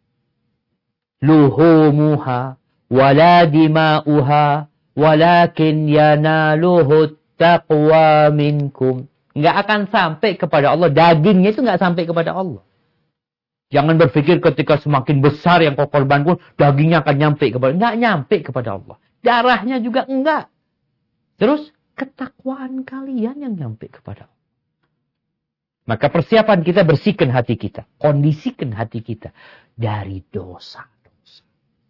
luhumuha wala dima'uha walakin yanaluhu taqwa minkum. Enggak akan sampai kepada Allah. Dagingnya itu enggak sampai kepada Allah. Jangan berpikir ketika semakin besar yang kau korbankan, dagingnya akan nyampe kepada Allah. Enggak nyampe kepada Allah. Darahnya juga enggak. Terus ketakwaan kalian yang nyampe kepada Allah. Maka persiapan kita bersihkan hati kita. Kondisikan hati kita dari dosa-dosa.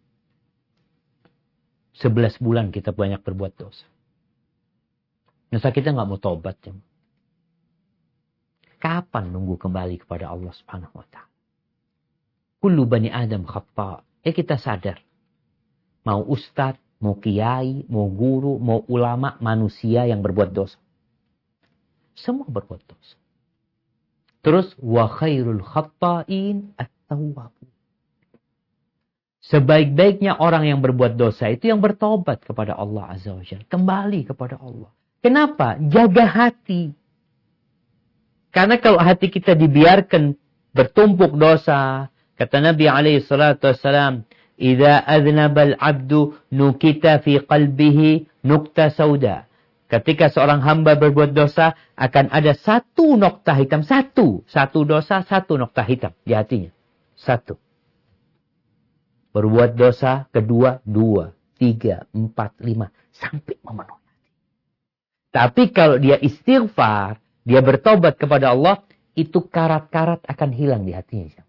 Sebelas bulan kita banyak berbuat dosa. Masa kita nggak mau tobat. Ya? Kapan nunggu kembali kepada Allah Subhanahu wa Ta'ala? Kullu bani Adam khata'. Ya kita sadar. Mau ustadz, mau kiai, mau guru, mau ulama, manusia yang berbuat dosa. Semua berbuat dosa. Terus wa khairul khata'in at-tawwab. Sebaik-baiknya orang yang berbuat dosa itu yang bertobat kepada Allah Azza wa Jalla. Kembali kepada Allah. Kenapa? Jaga hati. Karena kalau hati kita dibiarkan bertumpuk dosa, kata Nabi alaihi salatu wassalam, "Idza adznaba al-'abdu nukita fi qalbihi nukta sauda." Ketika seorang hamba berbuat dosa, akan ada satu nokta hitam. Satu. Satu dosa, satu nokta hitam di hatinya. Satu. Berbuat dosa, kedua, dua, tiga, empat, lima. Sampai memenuhi hati. Tapi kalau dia istighfar, dia bertobat kepada Allah, itu karat-karat akan hilang di hatinya.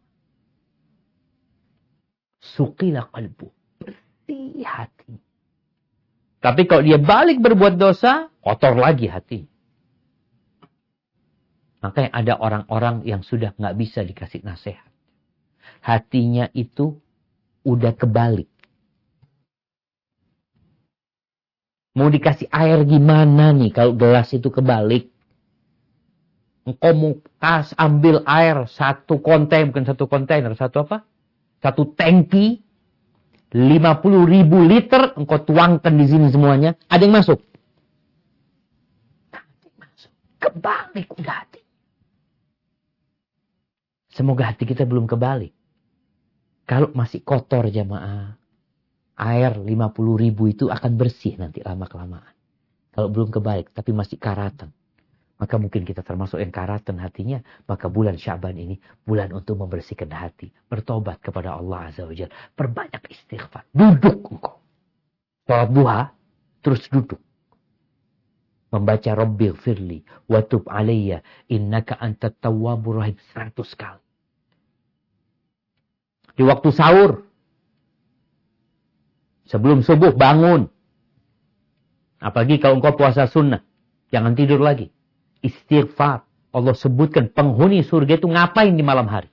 Suqila qalbu. Bersih hati. Tapi kalau dia balik berbuat dosa, kotor lagi hati. Makanya ada orang-orang yang sudah nggak bisa dikasih nasihat. Hatinya itu udah kebalik. Mau dikasih air gimana nih kalau gelas itu kebalik? Engkau mau kas ambil air satu kontainer, bukan satu kontainer, satu apa? Satu tangki, lima puluh ribu liter, engkau tuangkan di sini semuanya. Ada yang masuk? Ada yang masuk. Kebalik udah hati. Semoga hati kita belum kebalik. Kalau masih kotor jamaah, air lima puluh ribu itu akan bersih nanti lama-kelamaan. Kalau belum kebalik, tapi masih karatan. Maka mungkin kita termasuk yang karatan hatinya. Maka bulan Sya'ban ini, bulan untuk membersihkan hati. Bertobat kepada Allah Azza wa Jalla. Perbanyak istighfar. Duduk engkau. Salat duha, terus duduk. Membaca Rabbil firli, watub alayya, innaka antat tawwabur rahim. Seratus kali. Di waktu sahur. Sebelum subuh bangun. Apalagi kalau engkau puasa sunnah. Jangan tidur lagi. Istighfar. Allah sebutkan penghuni surga itu ngapain di malam hari.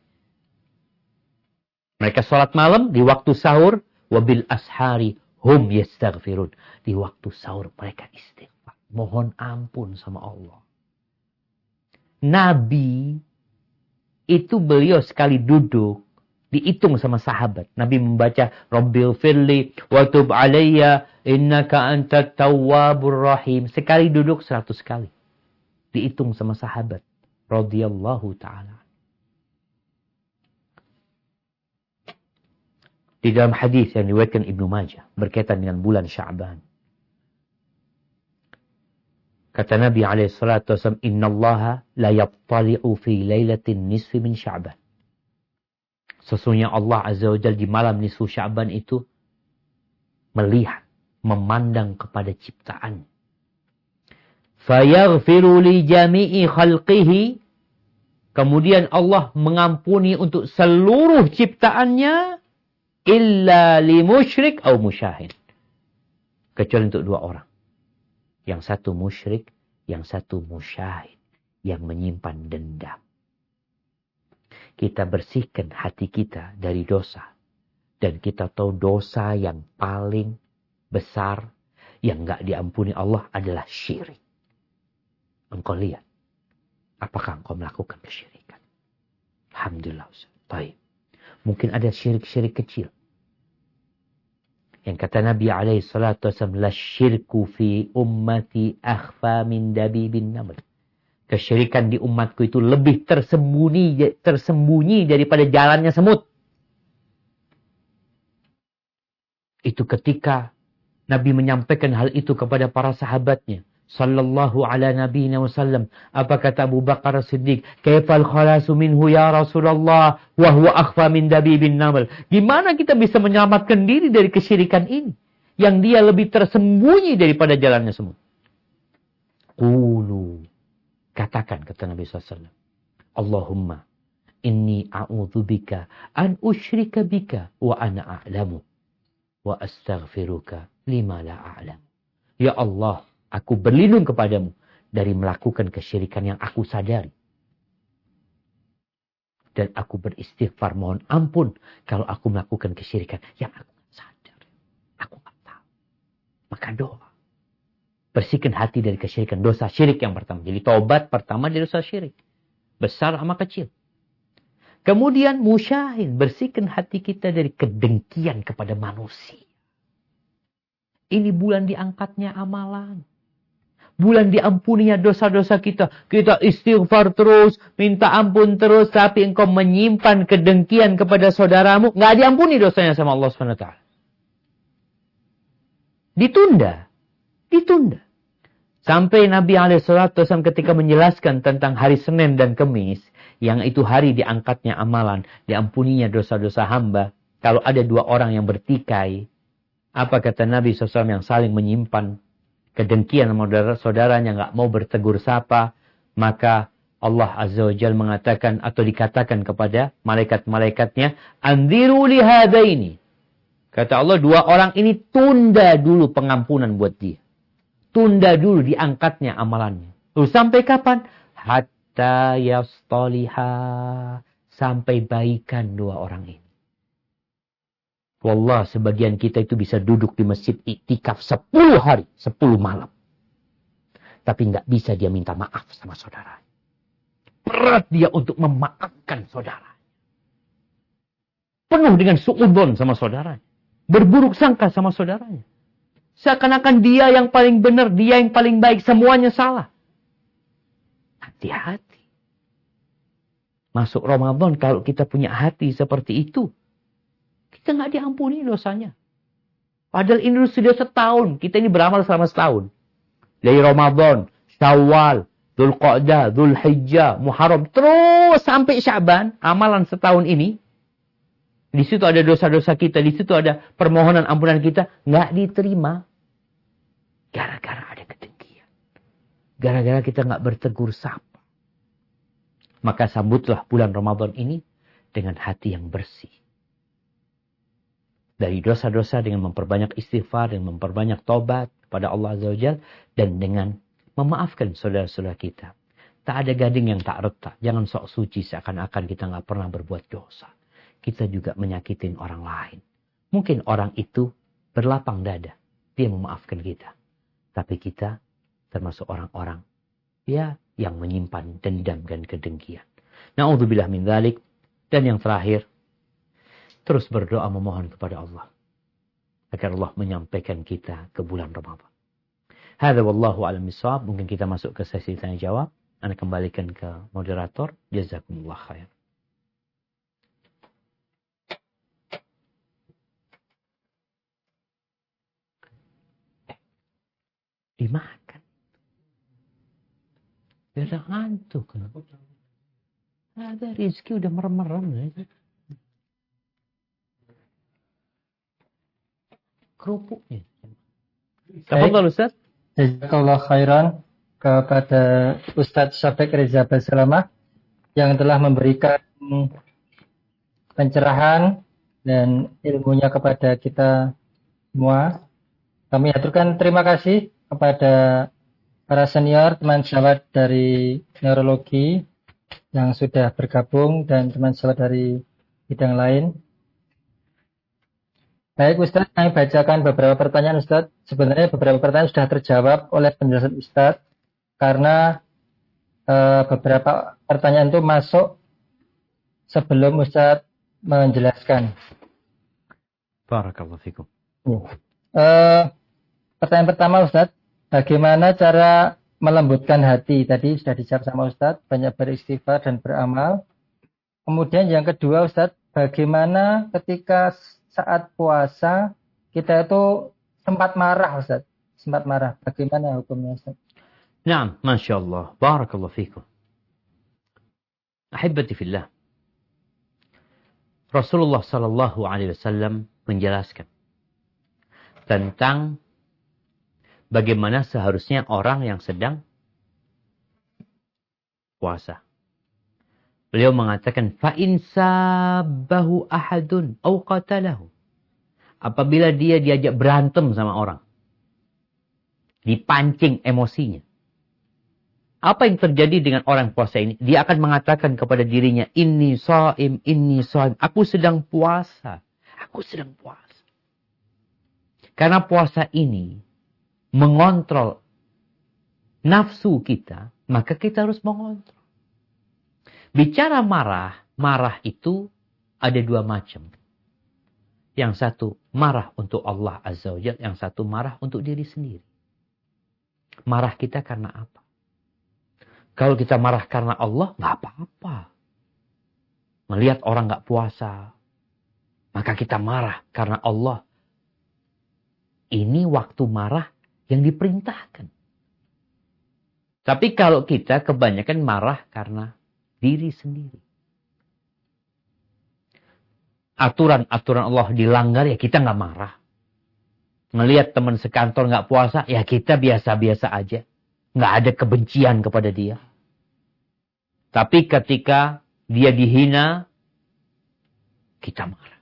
Mereka sholat malam di waktu sahur. Wabil ashari hum yastaghfirun. Di waktu sahur mereka istighfar. Mohon ampun sama Allah. Nabi itu beliau sekali duduk. Dihitung sama sahabat. Nabi membaca Rabbil firli wa tub alayya innaka antat tawwabur rahim. Sekali duduk seratus kali. Dihitung sama sahabat. Radhiyallahu ta'ala. Di dalam hadis yang diriwayatkan Ibnu Majah. Berkaitan dengan bulan Sya'ban. Kata Nabi alaihi salatu wasallam. Inna allaha la yattali'u fi laylatin nisfi min Sya'ban. Sesungguhnya Allah Azza wa Jalla di malam nisfu Sya'ban itu melihat, memandang kepada ciptaan. Fayaghfiru li jami'i khalqihi. Kemudian Allah mengampuni untuk seluruh ciptaannya illa li musyrik atau musyahid. Kecuali untuk dua orang. Yang satu musyrik, yang satu musyahid, yang menyimpan dendam. Kita bersihkan hati kita dari dosa. Dan kita tahu dosa yang paling besar yang enggak diampuni Allah adalah syirik. Engkau lihat. Apakah engkau melakukan kesyirikan? Alhamdulillah. Baik. Mungkin ada syirik-syirik kecil. Yang kata Nabi alaihi salatu wasallam. La syirku fi ummati akhfa min dabibin naml. Kesyirikan di umatku itu lebih tersembunyi, tersembunyi daripada jalannya semut. Itu ketika Nabi menyampaikan hal itu kepada para sahabatnya. Sallallahu ala nabiyina wasallam. Apa kata Abu Bakar Siddiq? Kaifal khalasu minhu ya Rasulullah. Wahuwa akhfa min dabibin naml. Gimana kita bisa menyelamatkan diri dari kesyirikan ini? Yang dia lebih tersembunyi daripada jalannya semut. Qulu. Katakan, kata Nabi sallallahu alaihi wasallam. Allahumma inni a'udzubika an usyrika bika wa ana a'lamu. Wa astaghfiruka lima la a'lam. Ya Allah, aku berlindung kepadamu dari melakukan kesyirikan yang aku sadari. Dan aku beristighfar mohon ampun kalau aku melakukan kesyirikan yang aku sadar. Aku tak tahu. Maka doa. Bersihkan hati dari kesyirikan. Dosa syirik yang pertama. Jadi taubat pertama dari dosa syirik. Besar sama kecil. Kemudian musyahin, bersihkan hati kita dari kedengkian kepada manusia. Ini bulan diangkatnya amalan. Bulan diampuninya dosa-dosa kita. Kita istighfar terus, minta ampun terus, tapi engkau menyimpan kedengkian kepada saudaramu, nggak diampuni dosanya sama Allah subhanahu wa taala. Ditunda. Ditunda. Sampai Nabi alaihi salatu wasallam ketika menjelaskan tentang hari Senin dan Kemis, yang itu hari diangkatnya amalan, diampuninya dosa-dosa hamba. Kalau ada dua orang yang bertikai, apa kata Nabi shallallahu alaihi wasallam, yang saling menyimpan kedengkian sama saudaranya, nggak mau bertegur sapa, maka Allah Azza wa Jalla mengatakan atau dikatakan kepada malaikat-malaikatnya, anziru li hadaini. Kata Allah, dua orang ini tunda dulu pengampunan buat dia. Tunda dulu diangkatnya amalannya. Lalu sampai kapan? Hatta yastaliha. Sampai baikan dua orang ini. Wallah, sebagian kita itu bisa duduk di masjid iktikaf sepuluh hari, sepuluh malam. Tapi nggak bisa dia minta maaf sama saudara. Berat dia untuk memaafkan saudara. Penuh dengan suudzon sama saudaranya. Berburuk sangka sama saudaranya. Seakan-akan dia yang paling benar, dia yang paling baik, semuanya salah. Hati-hati. Masuk Ramadan kalau kita punya hati seperti itu, kita nggak diampuni dosanya. Padahal ini sudah setahun. Kita ini beramal selama setahun. Dari Ramadan, Syawal, Dzulqa'dah, Dzulhijjah, Muharram, terus sampai Sya'ban, amalan setahun ini. Di situ ada dosa-dosa kita, di situ ada permohonan ampunan kita, nggak diterima. Gara-gara ada kedengkian. Gara-gara kita nggak bertegur sapa. Maka sambutlah bulan Ramadan ini dengan hati yang bersih. Dari dosa-dosa dengan memperbanyak istighfar, dengan memperbanyak tobat kepada Allah Azza wa Jalla, dan dengan memaafkan saudara-saudara kita. Tak ada gading yang tak retak. Jangan sok suci seakan-akan kita nggak pernah berbuat dosa. Kita juga menyakitin orang lain. Mungkin orang itu berlapang dada. Dia memaafkan kita. Tapi kita termasuk orang-orang ya yang menyimpan dendam dan kedengkian. Na'udzubillah min dzalik. Dan yang terakhir, terus berdoa memohon kepada Allah agar Allah menyampaikan kita ke bulan Ramadan. Hadza wallahu a'lam bishawab. Mungkin kita masuk ke sesi tanya jawab. Anda kembalikan ke moderator. Jazakumullah khair. Dimakan. Dia udah ngantuk. Ada rezeki udah merem-merem. Kerupuknya. Tafadhal Ustaz. Jazakallah khairan kepada Ustaz Syafiq Reza Basalamah yang telah memberikan pencerahan dan ilmunya kepada kita semua. Kami aturkan terima kasih kepada para senior teman sejawat dari neurologi yang sudah bergabung dan teman sejawat dari bidang lain. Baik Ustaz, kami bacakan beberapa pertanyaan Ustaz. Sebenarnya beberapa pertanyaan sudah terjawab oleh penjelasan Ustaz karena e, beberapa pertanyaan itu masuk sebelum Ustaz menjelaskan. Barakallahu fikum. E, pertanyaan pertama Ustaz, bagaimana cara melembutkan hati? Tadi sudah dijawab sama Ustaz, banyak beristighfar dan beramal. Kemudian yang kedua Ustaz, bagaimana ketika saat puasa kita itu sempat marah Ustaz, sempat marah. Bagaimana hukumnya Ustaz? Naam, Masya Allah. Barakallahu fikum. Ahibati fillah. Rasulullah sallallahu alaihi wasallam menjelaskan tentang bagaimana seharusnya orang yang sedang puasa. Beliau mengatakan, فَإِنْ سَابَّهُ أَحَدٌ أَوْ قَتَلَهُ. Apabila dia diajak berantem sama orang, dipancing emosinya. Apa yang terjadi dengan orang puasa ini? Dia akan mengatakan kepada dirinya, Inni shaim, inni shaim. Aku sedang puasa. Aku sedang puasa. Karena puasa ini mengontrol nafsu kita, maka kita harus mengontrol. Bicara marah marah itu ada dua macam. Yang satu marah untuk Allah Azza wa Jalla, yang satu marah untuk diri sendiri. Marah kita karena apa? Kalau kita marah karena Allah, nggak apa-apa. Melihat orang nggak puasa, maka kita marah karena Allah. Ini waktu marah yang diperintahkan. Tapi kalau kita kebanyakan marah karena diri sendiri. Aturan-aturan Allah dilanggar, ya kita nggak marah. Melihat teman sekantor nggak puasa, ya kita biasa-biasa aja. Nggak ada kebencian kepada dia. Tapi ketika dia dihina, kita marah.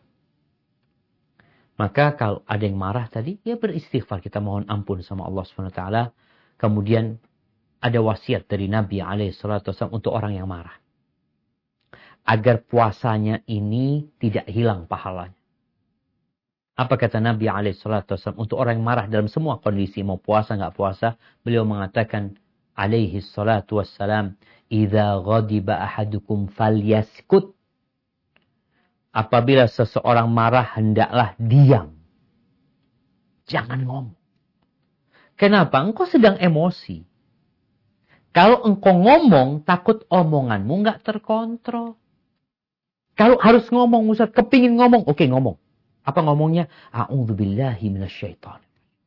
Maka kalau ada yang marah tadi, ya beristighfar. Kita mohon ampun sama Allah subhanahu wa taala. Kemudian ada wasiat dari Nabi alaihi salatu wasallam untuk orang yang marah. Agar puasanya ini tidak hilang pahalanya. Apa kata Nabi alaihi salatu wasallam untuk orang yang marah dalam semua kondisi, mau puasa nggak puasa, beliau mengatakan alaihi salatu wassalam, idza ghadiba ahadukum falyaskut. Apabila seseorang marah, hendaklah diam. Jangan ngomong. Kenapa? Engkau sedang emosi. Kalau engkau ngomong, takut omonganmu nggak terkontrol. Kalau harus ngomong, Ustaz, kepingin ngomong, oke ngomong. Apa ngomongnya? A'udzubillahi minasyaitan.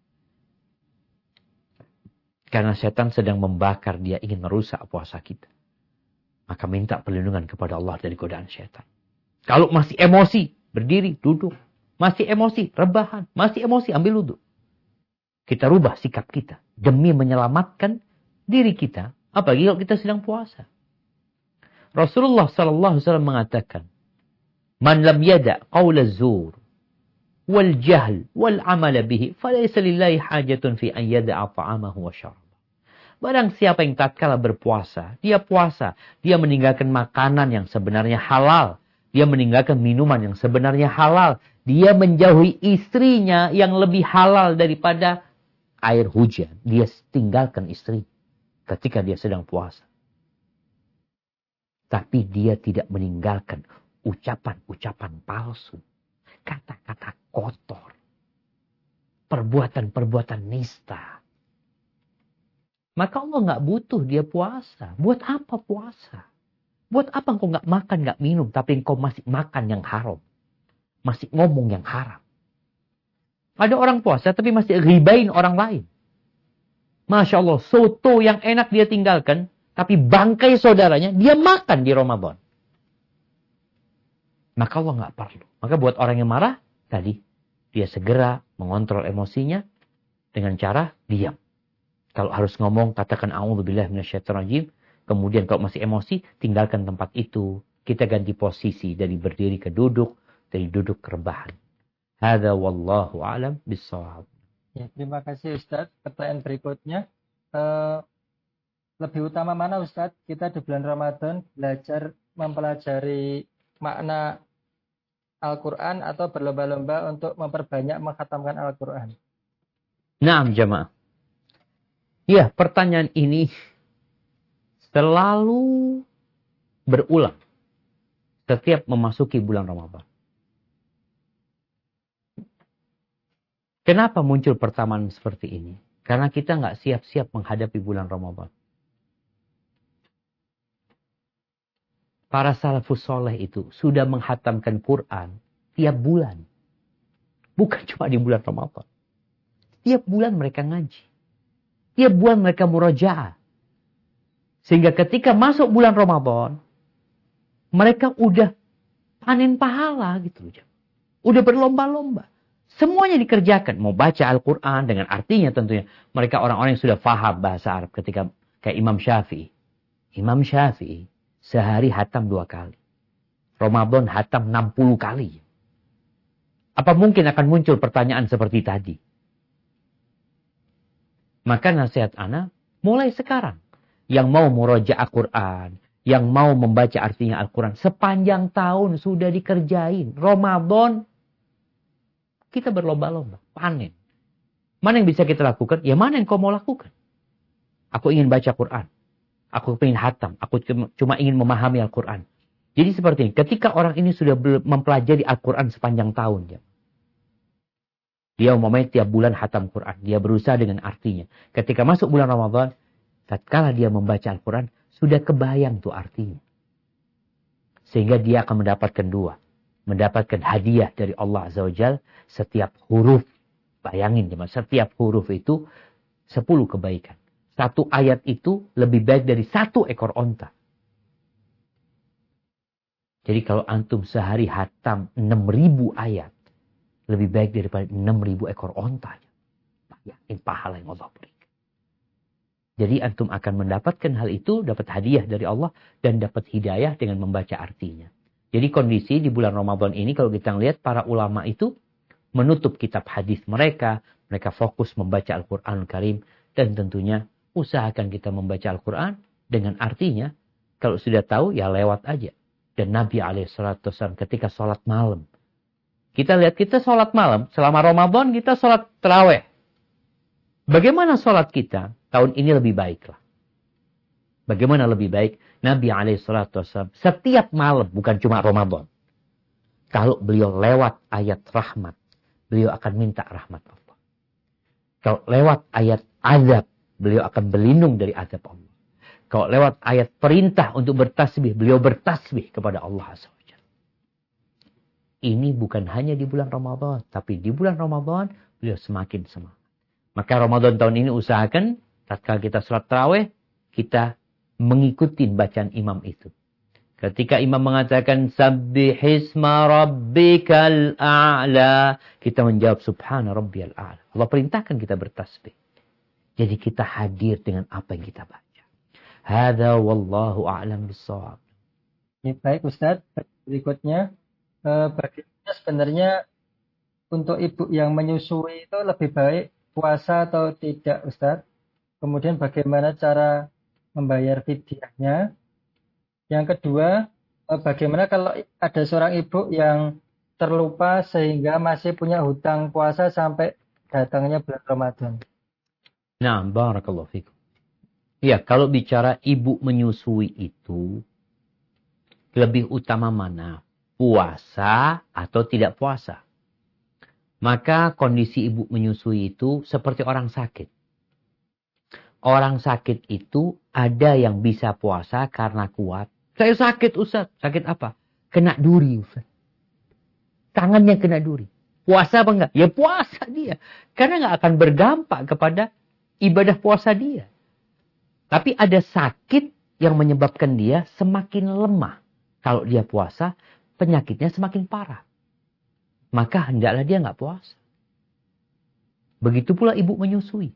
Karena setan sedang membakar, dia ingin merusak puasa kita. Maka minta perlindungan kepada Allah dari godaan setan. Kalau masih emosi, berdiri, duduk. Masih emosi, rebahan. Masih emosi, ambil wudhu. Kita rubah sikap kita. Demi menyelamatkan diri kita. Apalagi kalau kita sedang puasa. Rasulullah sallallahu alaihi wasallam mengatakan, Man lam yada' qawla zur, wal jahl, wal amala bihi, falaysa lillahi hajatun fi an yada'a ta'amahu wa syarab. Barang siapa yang tatkala berpuasa, dia puasa. Dia meninggalkan makanan yang sebenarnya halal. Dia meninggalkan minuman yang sebenarnya halal. Dia menjauhi istrinya yang lebih halal daripada air hujan. Dia tinggalkan istri ketika dia sedang puasa. Tapi dia tidak meninggalkan ucapan-ucapan palsu. Kata-kata kotor. Perbuatan-perbuatan nista. Maka Allah nggak butuh dia puasa. Buat apa puasa? Buat apa engkau nggak makan, nggak minum, tapi engkau masih makan yang haram. Masih ngomong yang haram. Ada orang puasa tapi masih ribain orang lain. Masya Allah, soto yang enak dia tinggalkan, tapi bangkai saudaranya, dia makan di Ramadan. Maka Allah nggak perlu. Maka buat orang yang marah, tadi, dia segera mengontrol emosinya dengan cara diam. Kalau harus ngomong, katakan a'udzubillahi minasyaitonirrajim. Kemudian kalau masih emosi, tinggalkan tempat itu. Kita ganti posisi dari berdiri ke duduk, dari duduk ke rebahan. Hadza wallahu a'lam bissawab. Ya, terima kasih Ustaz. Pertanyaan berikutnya, eh, lebih utama mana Ustaz? Kita di bulan Ramadan belajar mempelajari makna Al-Quran atau berlomba-lomba untuk memperbanyak mengkhatamkan Al-Quran? Naam jamaah. Ya, pertanyaan ini selalu berulang setiap memasuki bulan Ramadan. Kenapa muncul pertanyaan seperti ini? Karena kita nggak siap-siap menghadapi bulan Ramadan. Para salafus soleh itu sudah menghatamkan Quran tiap bulan. Bukan cuma di bulan Ramadan. Tiap bulan mereka ngaji. Tiap bulan mereka murajaah. Sehingga ketika masuk bulan Ramadan, mereka udah panen pahala gitu loh. Udah berlomba-lomba. Semuanya dikerjakan. Mau baca Al-Quran dengan artinya tentunya. Mereka orang-orang yang sudah faham bahasa Arab ketika kayak Imam Syafi'i. Imam Syafi'i sehari hatam dua kali. Ramadan hatam enam puluh kali. Apa mungkin akan muncul pertanyaan seperti tadi? Maka nasihat ana, mulai sekarang. Yang mau murojaah Quran, yang mau membaca artinya Al-Quran, sepanjang tahun sudah dikerjain. Ramadan, kita berlomba-lomba, panen. Mana yang bisa kita lakukan? Ya mana yang kau mau lakukan? Aku ingin baca Quran. Aku ingin hatam. Aku cuma ingin memahami Al-Quran. Jadi seperti ini. Ketika orang ini sudah mempelajari Al-Quran sepanjang tahun. Ya. Dia umpamanya tiap bulan khatam Quran. Dia berusaha dengan artinya. Ketika masuk bulan Ramadan, tatkala dia membaca Al-Quran, sudah kebayang tuh artinya. Sehingga dia akan mendapatkan dua. Mendapatkan hadiah dari Allah Azza wa Jalla setiap huruf. Bayangin, setiap huruf itu sepuluh kebaikan. Satu ayat itu lebih baik dari satu ekor onta. Jadi kalau antum sehari hatam enam ribu ayat, lebih baik daripada enam ribu ekor onta. Bayangin pahala yang Allah berikan. Jadi antum akan mendapatkan hal itu, dapat hadiah dari Allah, dan dapat hidayah dengan membaca artinya. Jadi kondisi di bulan Ramadan ini, kalau kita lihat para ulama itu, menutup kitab hadis mereka, mereka fokus membaca Al-Quran Al-Karim, dan tentunya usahakan kita membaca Al-Quran dengan artinya. Kalau sudah tahu, ya lewat aja. Dan Nabi alaihi salatu wasallam ketika sholat malam. Kita lihat kita sholat malam. Selama Ramadan kita sholat tarawih. Bagaimana sholat kita? Tahun ini lebih baik lah. Bagaimana lebih baik? Nabi alaihi salatu wasallam setiap malam, bukan cuma Ramadan. Kalau beliau lewat ayat rahmat, beliau akan minta rahmat Allah. Kalau lewat ayat azab, beliau akan berlindung dari azab Allah. Kalau lewat ayat perintah untuk bertasbih, beliau bertasbih kepada Allah Azza wa Jalla. Ini bukan hanya di bulan Ramadan, tapi di bulan Ramadan beliau semakin semangat. Maka Ramadan tahun ini usahakan, tatkala kita sholat tarawih, kita mengikuti bacaan imam itu. Ketika imam mengatakan sabbihisma rabbikal a'la, kita menjawab subhana rabbiyal a'la. Allah perintahkan kita bertasbih. Jadi kita hadir dengan apa yang kita baca. Hadza wallahu a'lam bissawab. Ya, baik Ustaz, berikutnya eh, bagaimana sebenarnya untuk ibu yang menyusui itu lebih baik puasa atau tidak Ustaz? Kemudian bagaimana cara membayar fidyahnya? Yang kedua, eh, bagaimana kalau ada seorang ibu yang terlupa sehingga masih punya hutang puasa sampai datangnya bulan Ramadan? Nah, barakallahu fikum. Ya, kalau bicara ibu menyusui itu, lebih utama mana? Puasa atau tidak puasa? Maka kondisi ibu menyusui itu seperti orang sakit. Orang sakit itu ada yang bisa puasa karena kuat. Saya sakit Ustaz. Sakit apa? Kena duri Ustaz. Tangannya kena duri. Puasa apa enggak? Ya puasa dia. Karena enggak akan berdampak kepada ibadah puasa dia. Tapi ada sakit yang menyebabkan dia semakin lemah. Kalau dia puasa, penyakitnya semakin parah. Maka hendaklah dia nggak puasa. Begitu pula ibu menyusui.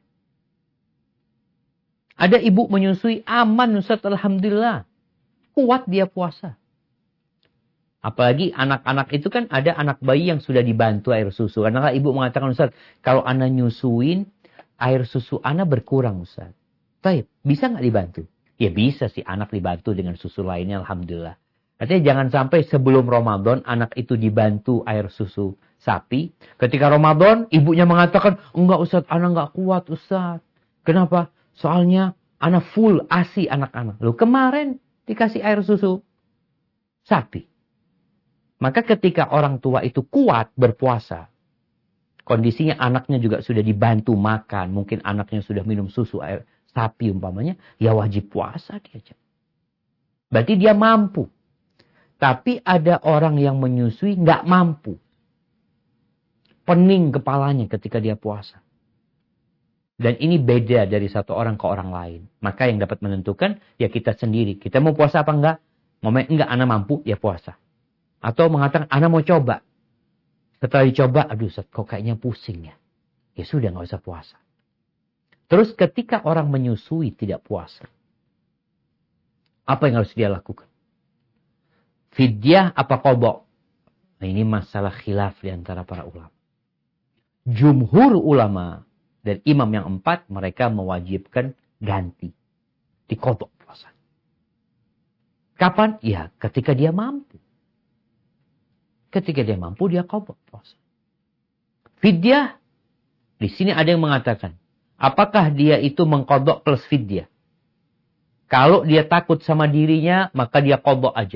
Ada ibu menyusui aman Ustaz, alhamdulillah. Kuat dia puasa. Apalagi anak-anak itu kan ada anak bayi yang sudah dibantu air susu. Karena ibu mengatakan Ustaz, kalau anak nyusuin, air susu anak berkurang Ustaz. Baik, bisa nggak dibantu? Ya bisa sih anak dibantu dengan susu lainnya, alhamdulillah. Artinya jangan sampai sebelum Ramadan anak itu dibantu air susu sapi. Ketika Ramadan ibunya mengatakan, enggak Ustaz, anak nggak kuat Ustaz. Kenapa? Soalnya anak full A S I anak-anak. Loh kemarin dikasih air susu sapi. Maka ketika orang tua itu kuat berpuasa, kondisinya anaknya juga sudah dibantu makan, mungkin anaknya sudah minum susu air sapi umpamanya, ya wajib puasa dia. Berarti dia mampu. Tapi ada orang yang menyusui nggak mampu. Pening kepalanya ketika dia puasa. Dan ini beda dari satu orang ke orang lain. Maka yang dapat menentukan, ya kita sendiri. Kita mau puasa apa enggak? Momen enggak, anak mampu, ya puasa. Atau mengatakan, anak mau coba. Setelah dicoba, aduh Ustaz, kok kayaknya pusing ya. Ya sudah, nggak usah puasa. Terus ketika orang menyusui tidak puasa, apa yang harus dia lakukan? Fidyah apa qadha? Nah, ini masalah khilaf di antara para ulama. Jumhur ulama dan imam yang empat, mereka mewajibkan ganti. Diqadha puasa. Kapan? Ya ketika dia mampu. Ketika dia mampu, dia qadha puasa. Fidyah, di sini ada yang mengatakan, apakah dia itu mengqadha plus fidyah? Kalau dia takut sama dirinya, maka dia qadha aja.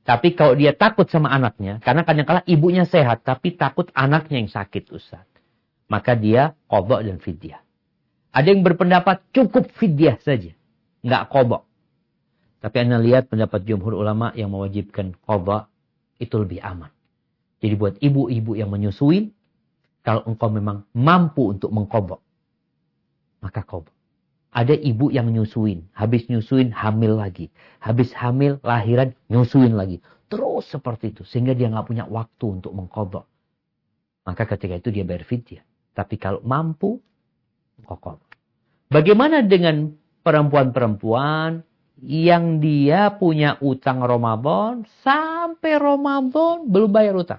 Tapi kalau dia takut sama anaknya, karena kadang-kala ibunya sehat, tapi takut anaknya yang sakit, Ustaz. Maka dia qadha dan fidyah. Ada yang berpendapat cukup fidyah saja. Nggak qadha. Tapi Anda lihat pendapat jumhur ulama yang mewajibkan qadha, itu lebih aman. Jadi buat ibu-ibu yang menyusuin, kalau engkau memang mampu untuk mengqadha, maka qadha. Ada ibu yang nyusuin. Habis nyusuin, hamil lagi. Habis hamil, lahiran, nyusuin lagi. Terus seperti itu. Sehingga dia nggak punya waktu untuk mengqadha. Maka ketika itu dia bayar fidyah. Tapi kalau mampu, qadha. Bagaimana dengan perempuan-perempuan yang dia punya utang Ramadan, sampai Ramadan belum bayar utang?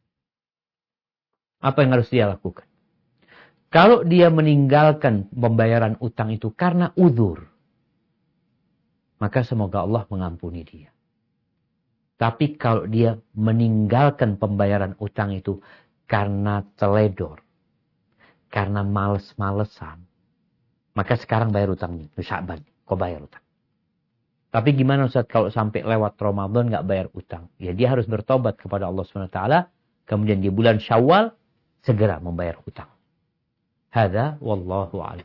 Apa yang harus dia lakukan? Kalau dia meninggalkan pembayaran utang itu karena uzur, maka semoga Allah mengampuni dia. Tapi kalau dia meninggalkan pembayaran utang itu karena teledor, karena males-malesan, maka sekarang bayar utangnya. Itu Sya'ban, kau bayar utang. Tapi gimana Ustaz kalau sampai lewat Ramadan nggak bayar utang? Ya dia harus bertobat kepada Allah subhanahu wa taala. Kemudian di bulan Syawal segera membayar utang. Hada wallahu a'lam.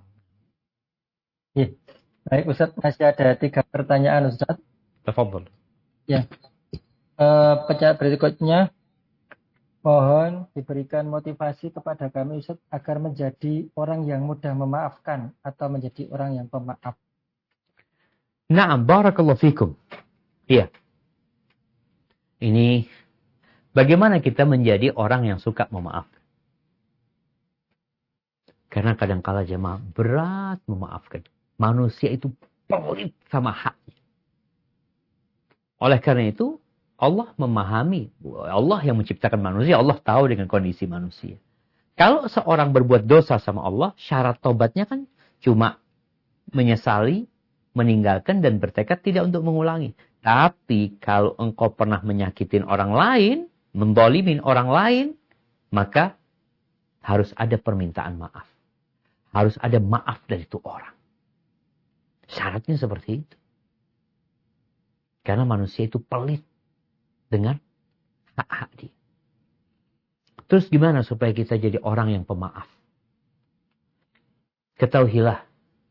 Ya. Baik Ustaz, masih ada tiga pertanyaan Ustaz. Tafadhol. Ya. Uh, pertanyaan berikutnya, mohon diberikan motivasi kepada kami Ustaz agar menjadi orang yang mudah memaafkan atau menjadi orang yang pemaaf. Na'am, barakallahu fikum. Iya. Ini bagaimana kita menjadi orang yang suka memaafkan? Karena kadang-kala jemaah berat memaafkan. Manusia itu pelit sama haknya. Oleh karena itu, Allah memahami. Allah yang menciptakan manusia. Allah tahu dengan kondisi manusia. Kalau seorang berbuat dosa sama Allah, syarat tobatnya kan cuma menyesali, meninggalkan, dan bertekad tidak untuk mengulangi. Tapi kalau engkau pernah menyakitin orang lain, mendolimin orang lain, maka harus ada permintaan maaf. Harus ada maaf dari itu orang. Syaratnya seperti itu. Karena manusia itu pelit dengan hak-hak dia. Terus gimana supaya kita jadi orang yang pemaaf? Ketahuilah,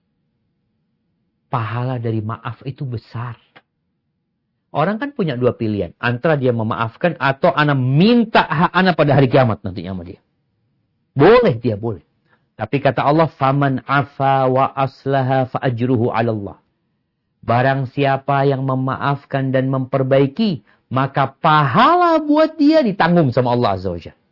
pahala dari maaf itu besar. Orang kan punya dua pilihan. Antara dia memaafkan atau ana minta hak ana pada hari kiamat nantinya sama dia. Boleh dia, boleh. Tapi kata Allah, faman afa wa aslaha fa ajruhu 'ala Allah. Barang siapa yang memaafkan dan memperbaiki, maka pahala buat dia ditanggung sama Allah Azza wa Jalla.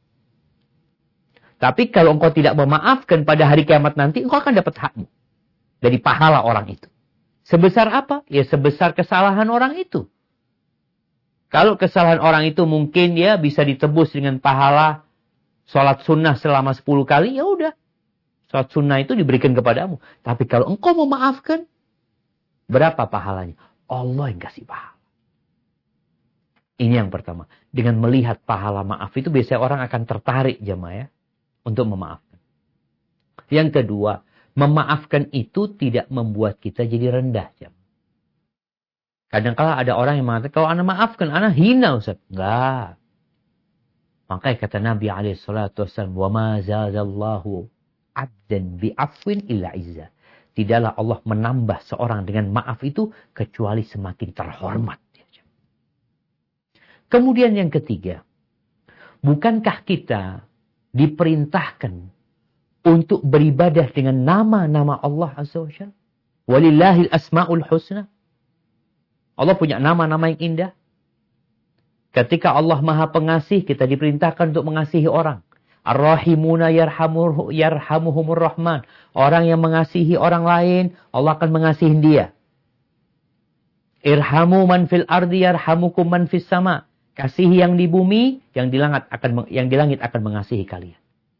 Tapi kalau engkau tidak memaafkan pada hari kiamat nanti, engkau akan dapat hakmu dari pahala orang itu. Sebesar apa? Ya sebesar kesalahan orang itu. Kalau kesalahan orang itu mungkin ya bisa ditebus dengan pahala sholat sunnah selama sepuluh kali, ya udah. Sholat sunnah itu diberikan kepadamu. Tapi kalau engkau memaafkan, berapa pahalanya? Allah yang kasih pahala. Ini yang pertama. Dengan melihat pahala maaf itu biasanya orang akan tertarik jemaah ya, untuk memaafkan. Yang kedua, memaafkan itu tidak membuat kita jadi rendah jemaah. Kadang-kala ada orang yang mengatakan, kalau anak maafkan, anak hina Ustaz. Enggak. Makanya kata Nabi alaihi salatu wasallam, wa ma zadallahu abdan bi'afwin illa izzah. Tidaklah Allah menambah seorang dengan maaf itu kecuali semakin terhormat. Kemudian yang ketiga, bukankah kita diperintahkan untuk beribadah dengan nama-nama Allah Azza wa Jalla? Walillahil asma'ul husna. Allah punya nama-nama yang indah. Ketika Allah Maha Pengasih, kita diperintahkan untuk mengasihi orang. Ar-Rahimuna yarhamuhu, yarhamuhumur Rahman. Orang yang mengasihi orang lain, Allah akan mengasihi dia. Irhamu man fil ardi yarhamukum man fis sama. Kasihi yang di bumi, yang di langit akan yang di langit akan mengasihi kalian.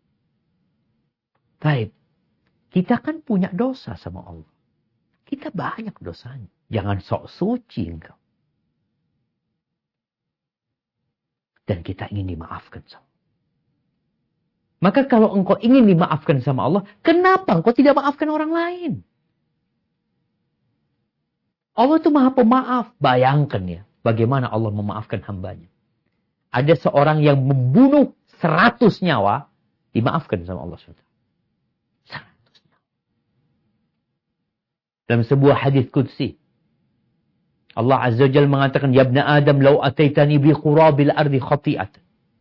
Baik. Kita kan punya dosa sama Allah. Kita banyak dosanya. Jangan sok suci engkau. Dan kita ingin dimaafkan sama Allah. Maka kalau engkau ingin dimaafkan sama Allah, kenapa engkau tidak maafkan orang lain? Allah itu Maha Pemaaf. Bayangkan ya. bagaimana Allah memaafkan hambanya. Ada seorang yang membunuh seratus nyawa, dimaafkan sama Allah subhanahu wa taala. Seratus nyawa. Dalam sebuah hadis qudsi, Allah Azza wa Jalla mengatakan, Ya ibna Adam, lau ataitani bi qurabil ardi khati'atan.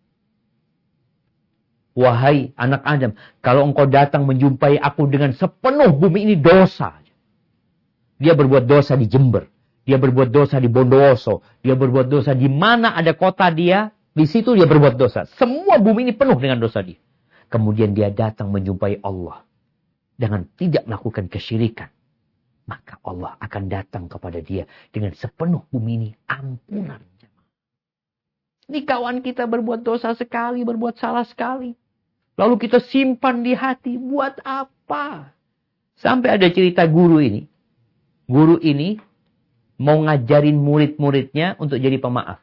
Wahai anak Adam, kalau engkau datang menjumpai aku dengan sepenuh bumi ini dosa. Dia berbuat dosa di Jember. Dia berbuat dosa di Bondowoso. Dia berbuat dosa di mana ada kota dia. Di situ dia berbuat dosa. Semua bumi ini penuh dengan dosa dia. Kemudian dia datang menjumpai Allah. Dengan tidak melakukan kesyirikan. Maka Allah akan datang kepada dia dengan sepenuh bumi ini ampunan. Ini kawan kita berbuat dosa sekali, berbuat salah sekali. Lalu kita simpan di hati. Buat apa? Sampai ada cerita guru ini. Guru ini mau ngajarin murid-muridnya untuk jadi pemaaf.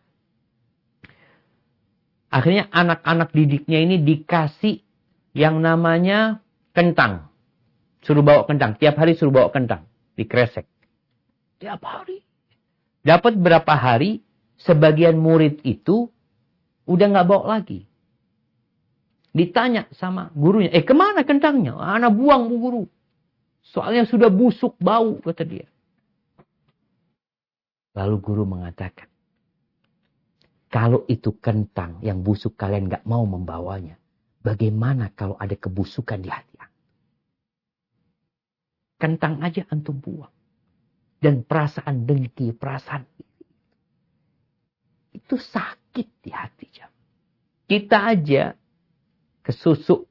Akhirnya anak-anak didiknya ini dikasih yang namanya kentang. Suruh bawa kentang. Tiap hari suruh bawa kentang. Dikresek. Tiap hari. Dapat berapa hari, sebagian murid itu udah gak bawa lagi. Ditanya sama gurunya, eh kemana kentangnya? Anak buang bu guru. Soalnya sudah busuk, bau, kata dia. Lalu guru mengatakan, kalau itu kentang yang busuk kalian gak mau membawanya, bagaimana kalau ada kebusukan di hati antum? Kentang aja antum buang. Dan perasaan dengki, perasaan iri. Itu sakit di hati. Jam. Kita aja kesusuk,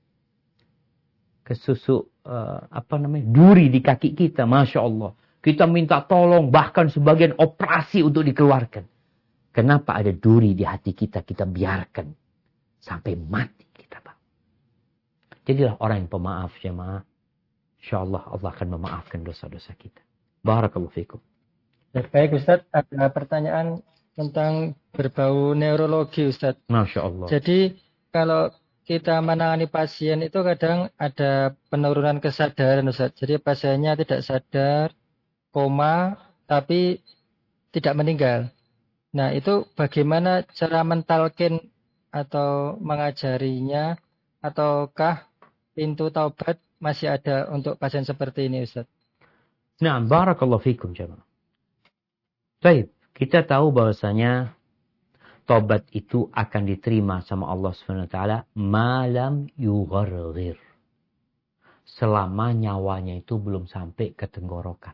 kesusuk, uh, apa namanya, duri di kaki kita, Masya Allah. Kita minta tolong, bahkan sebagian operasi untuk dikeluarkan. Kenapa ada duri di hati kita, kita biarkan sampai mati kita, Pak. Jadilah orang yang pemaaf, jemaah. InsyaAllah Allah akan memaafkan dosa-dosa kita. Barakallahu fikum. Baik Ustaz, ada pertanyaan tentang berbau neurologi Ustaz. Masya Allah. Jadi kalau kita menangani pasien itu kadang ada penurunan kesadaran Ustaz. Jadi pasiennya tidak sadar, koma, tapi tidak meninggal. Nah itu bagaimana cara mentalkin atau mengajarinya, ataukah pintu taubat masih ada untuk pasien seperti ini Ustaz? Nah, barakallahu fikum jemaah. Baik, kita tahu bahwasanya taubat itu akan diterima sama Allah subhanahu wa taala malam yugharghir. Selama nyawanya itu belum sampai ke tenggorokan.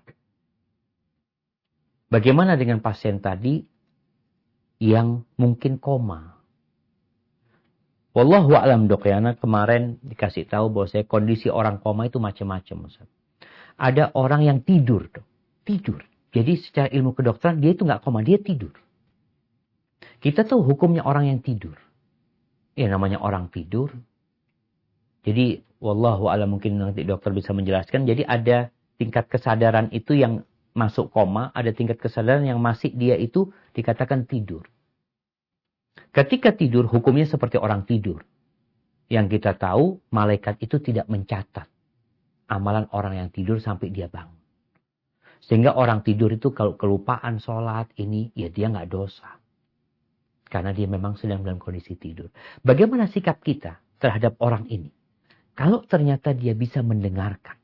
Bagaimana dengan pasien tadi yang mungkin koma? Wallahu a'lam dok ya, kemarin dikasih tahu bahwa saya kondisi orang koma itu macam-macam. Ustaz. Ada orang yang tidur, dok. Tidur. Jadi secara ilmu kedokteran dia itu nggak koma, dia tidur. Kita tahu hukumnya orang yang tidur. Ya namanya orang tidur. Jadi wallahu a'lam, mungkin nanti dokter bisa menjelaskan. Jadi ada tingkat kesadaran itu yang masuk koma, ada tingkat kesadaran yang masih dia itu dikatakan tidur. Ketika tidur, hukumnya seperti orang tidur. Yang kita tahu, malaikat itu tidak mencatat amalan orang yang tidur sampai dia bangun. Sehingga orang tidur itu kalau kelupaan sholat ini, ya dia nggak dosa. Karena dia memang sedang dalam kondisi tidur. Bagaimana sikap kita terhadap orang ini? Kalau ternyata dia bisa mendengarkan.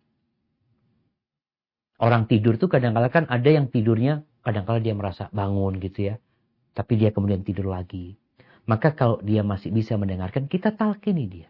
Orang tidur itu kadang-kadang kan ada yang tidurnya, kadang-kadang dia merasa bangun gitu ya. Tapi dia kemudian tidur lagi. Maka kalau dia masih bisa mendengarkan, kita talqini dia.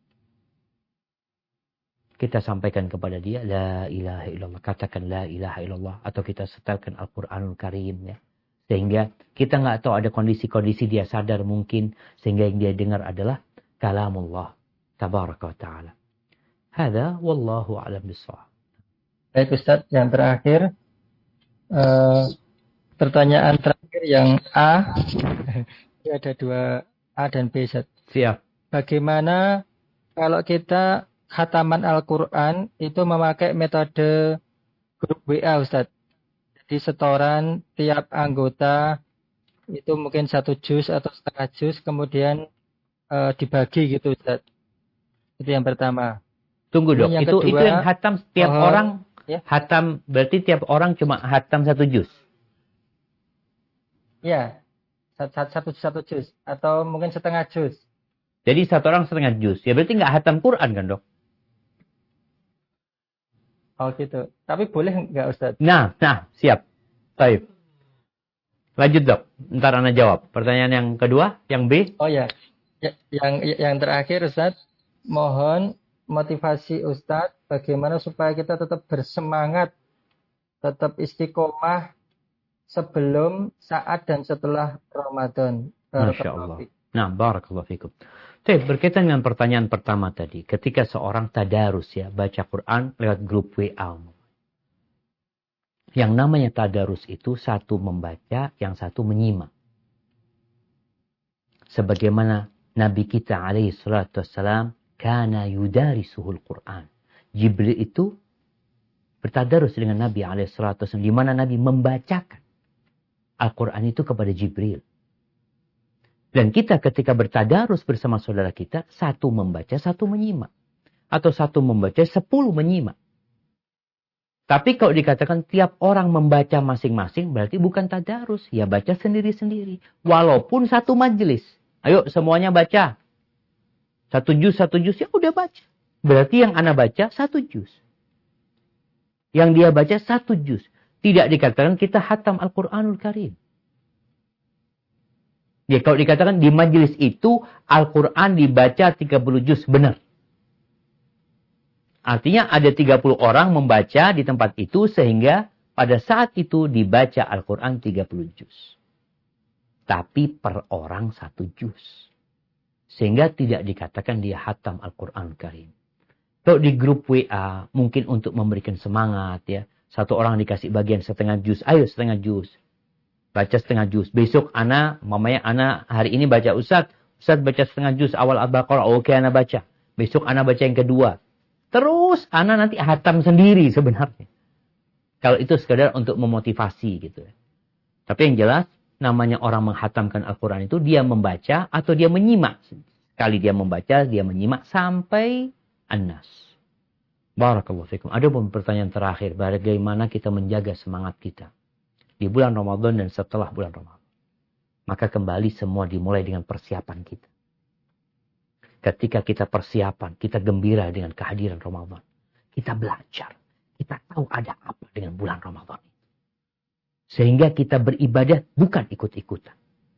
Kita sampaikan kepada dia, La ilaha illallah. Katakan La ilaha illallah. Atau kita setelkan Al-Quranul Karim. Ya. Sehingga kita nggak tahu ada kondisi-kondisi dia sadar mungkin. Sehingga yang dia dengar adalah kalamullah. Tabaraka wa ta'ala. Hada wallahu a'lam bissawab. Baik Ustaz, yang terakhir. Uh, pertanyaan terakhir yang A. Ini ada dua A dan B, Ustaz. Siap. Bagaimana kalau kita khataman Al-Quran itu memakai metode grup W A, Ustaz? Jadi setoran tiap anggota itu mungkin satu juz atau setengah juz, kemudian e, dibagi gitu, Ustaz. Itu yang pertama. Tunggu dok, itu, kedua, itu yang hatam setiap oh, orang, ya? Hatam berarti tiap orang cuma hatam satu juz? Ya, satu satu juz atau mungkin setengah juz. Jadi satu orang setengah juz. Ya berarti nggak hatam Quran kan dok? Oh gitu. Tapi boleh nggak Ustaz? Nah, nah siap. Baik. Lanjut dok. Ntar Anda jawab. Pertanyaan yang kedua, yang B. Oh ya. Ya, yang yang terakhir Ustaz, mohon motivasi Ustaz bagaimana supaya kita tetap bersemangat, tetap istiqomah sebelum, saat dan setelah Ramadan. Masya Allah. Nah, barakallahu fikum. Oke, berkaitan dengan pertanyaan pertama tadi, ketika seorang tadarus ya, baca Quran lewat grup W A. Yang namanya tadarus itu satu membaca, yang satu menyimak. Sebagaimana Nabi kita alaihi salatu wassalam, kana yudarisuhul Quran. Jibril itu bertadarus dengan Nabi alaihi salatu wassalam, di mana Nabi membacakan Al-Quran itu kepada Jibril. Dan kita ketika bertadarus bersama saudara kita, satu membaca, satu menyimak. Atau satu membaca, sepuluh menyimak. Tapi kalau dikatakan tiap orang membaca masing-masing, berarti bukan tadarus. Ya baca sendiri-sendiri. Walaupun satu majelis. Ayo semuanya baca. Satu juz, satu juz, ya udah baca. Berarti yang ana baca, satu juz. Yang dia baca, satu juz. Tidak dikatakan kita hatam Al-Quranul Karim. Ya, kalau dikatakan di majelis itu Al-Quran dibaca tiga puluh juz, benar. Artinya ada tiga puluh orang membaca di tempat itu sehingga pada saat itu dibaca Al-Quran tiga puluh juz. Tapi per orang satu juz. Sehingga tidak dikatakan dia hatam Al-Quran Karim. Kalau di grup W A mungkin untuk memberikan semangat ya. Satu orang dikasih bagian setengah juz, ayo setengah juz. Baca setengah juz. Besok ana, mamanya ana hari ini baca Ustaz. Ustaz baca setengah juz awal Al-Baqarah. Oke ana baca. Besok ana baca yang kedua. Terus ana nanti hatam sendiri sebenarnya. Kalau itu sekadar untuk memotivasi gitu. Tapi yang jelas namanya orang menghatamkan Al-Quran itu dia membaca atau dia menyimak. Sekali dia membaca, dia menyimak sampai An-Nas. Barakallahu fikum. Ada pun pertanyaan terakhir. Bagaimana kita menjaga semangat kita di bulan Ramadan dan setelah bulan Ramadan. Maka kembali semua dimulai dengan persiapan kita. Ketika kita persiapan, kita gembira dengan kehadiran Ramadan. Kita belajar. Kita tahu ada apa dengan bulan Ramadan. Sehingga kita beribadah bukan ikut-ikutan.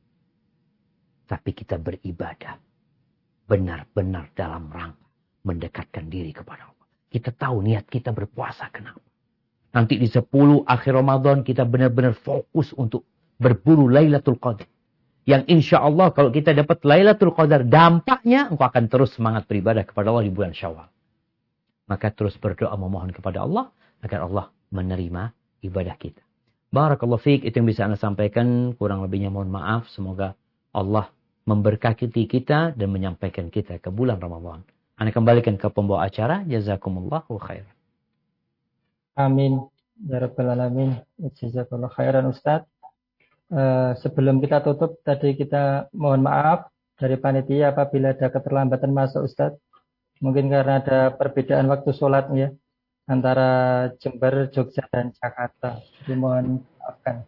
Tapi kita beribadah benar-benar dalam rangka mendekatkan diri kepada Allah. Kita tahu niat kita berpuasa kenapa. Nanti di sepuluh akhir Ramadan kita benar-benar fokus untuk berburu Lailatul Qadar. Yang insya Allah kalau kita dapat Lailatul Qadar, dampaknya engkau akan terus semangat beribadah kepada Allah di bulan Syawal. Maka terus berdoa memohon kepada Allah agar Allah menerima ibadah kita. Barakallahu fiik, itu yang bisa Anda sampaikan. Kurang lebihnya mohon maaf. Semoga Allah memberkati kita dan menyampaikan kita ke bulan Ramadan. Anda kembalikan ke pembawa acara. Jazakumullahu khairan. Amin. Ya Rabbal Alamin. Jazakallahu khairan Ustaz. Uh, sebelum kita tutup, tadi kita mohon maaf dari panitia apabila ada keterlambatan masuk Ustaz. Mungkin karena ada perbedaan waktu sholat ya, antara Jember, Jogja, dan Jakarta. Jadi mohon maafkan.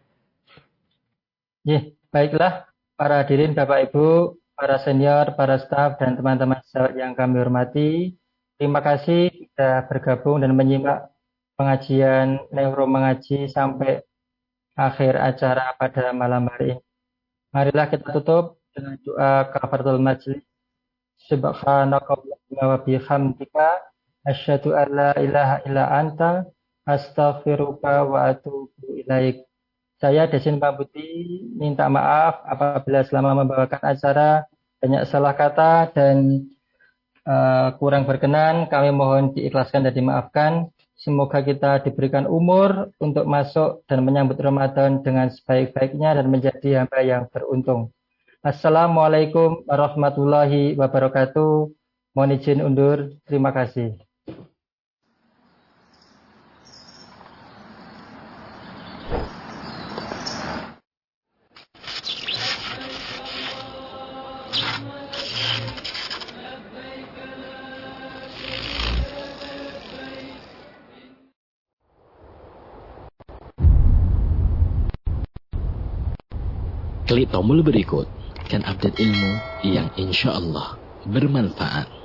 Ya, baiklah para hadirin Bapak Ibu, para senior, para staf, dan teman-teman yang kami hormati. Terima kasih sudah bergabung dan menyimak pengajian Neuro Mengaji sampai akhir acara pada malam hari ini. Marilah kita tutup dengan doa kafaratul majlis. Subhanakallahumma wa bihamdika asyhadu an la ilaha illa anta astaghfiruka wa atubu ilaik. Saya Desin Pambuti minta maaf apabila selama membawakan acara banyak salah kata dan uh, kurang berkenan. Kami mohon diikhlaskan dan dimaafkan. Semoga kita diberikan umur untuk masuk dan menyambut Ramadan dengan sebaik-baiknya dan menjadi hamba yang beruntung. Assalamualaikum warahmatullahi wabarakatuh. Mohon izin undur. Terima kasih. Klik tombol berikut, kan update ilmu yang insya Allah bermanfaat.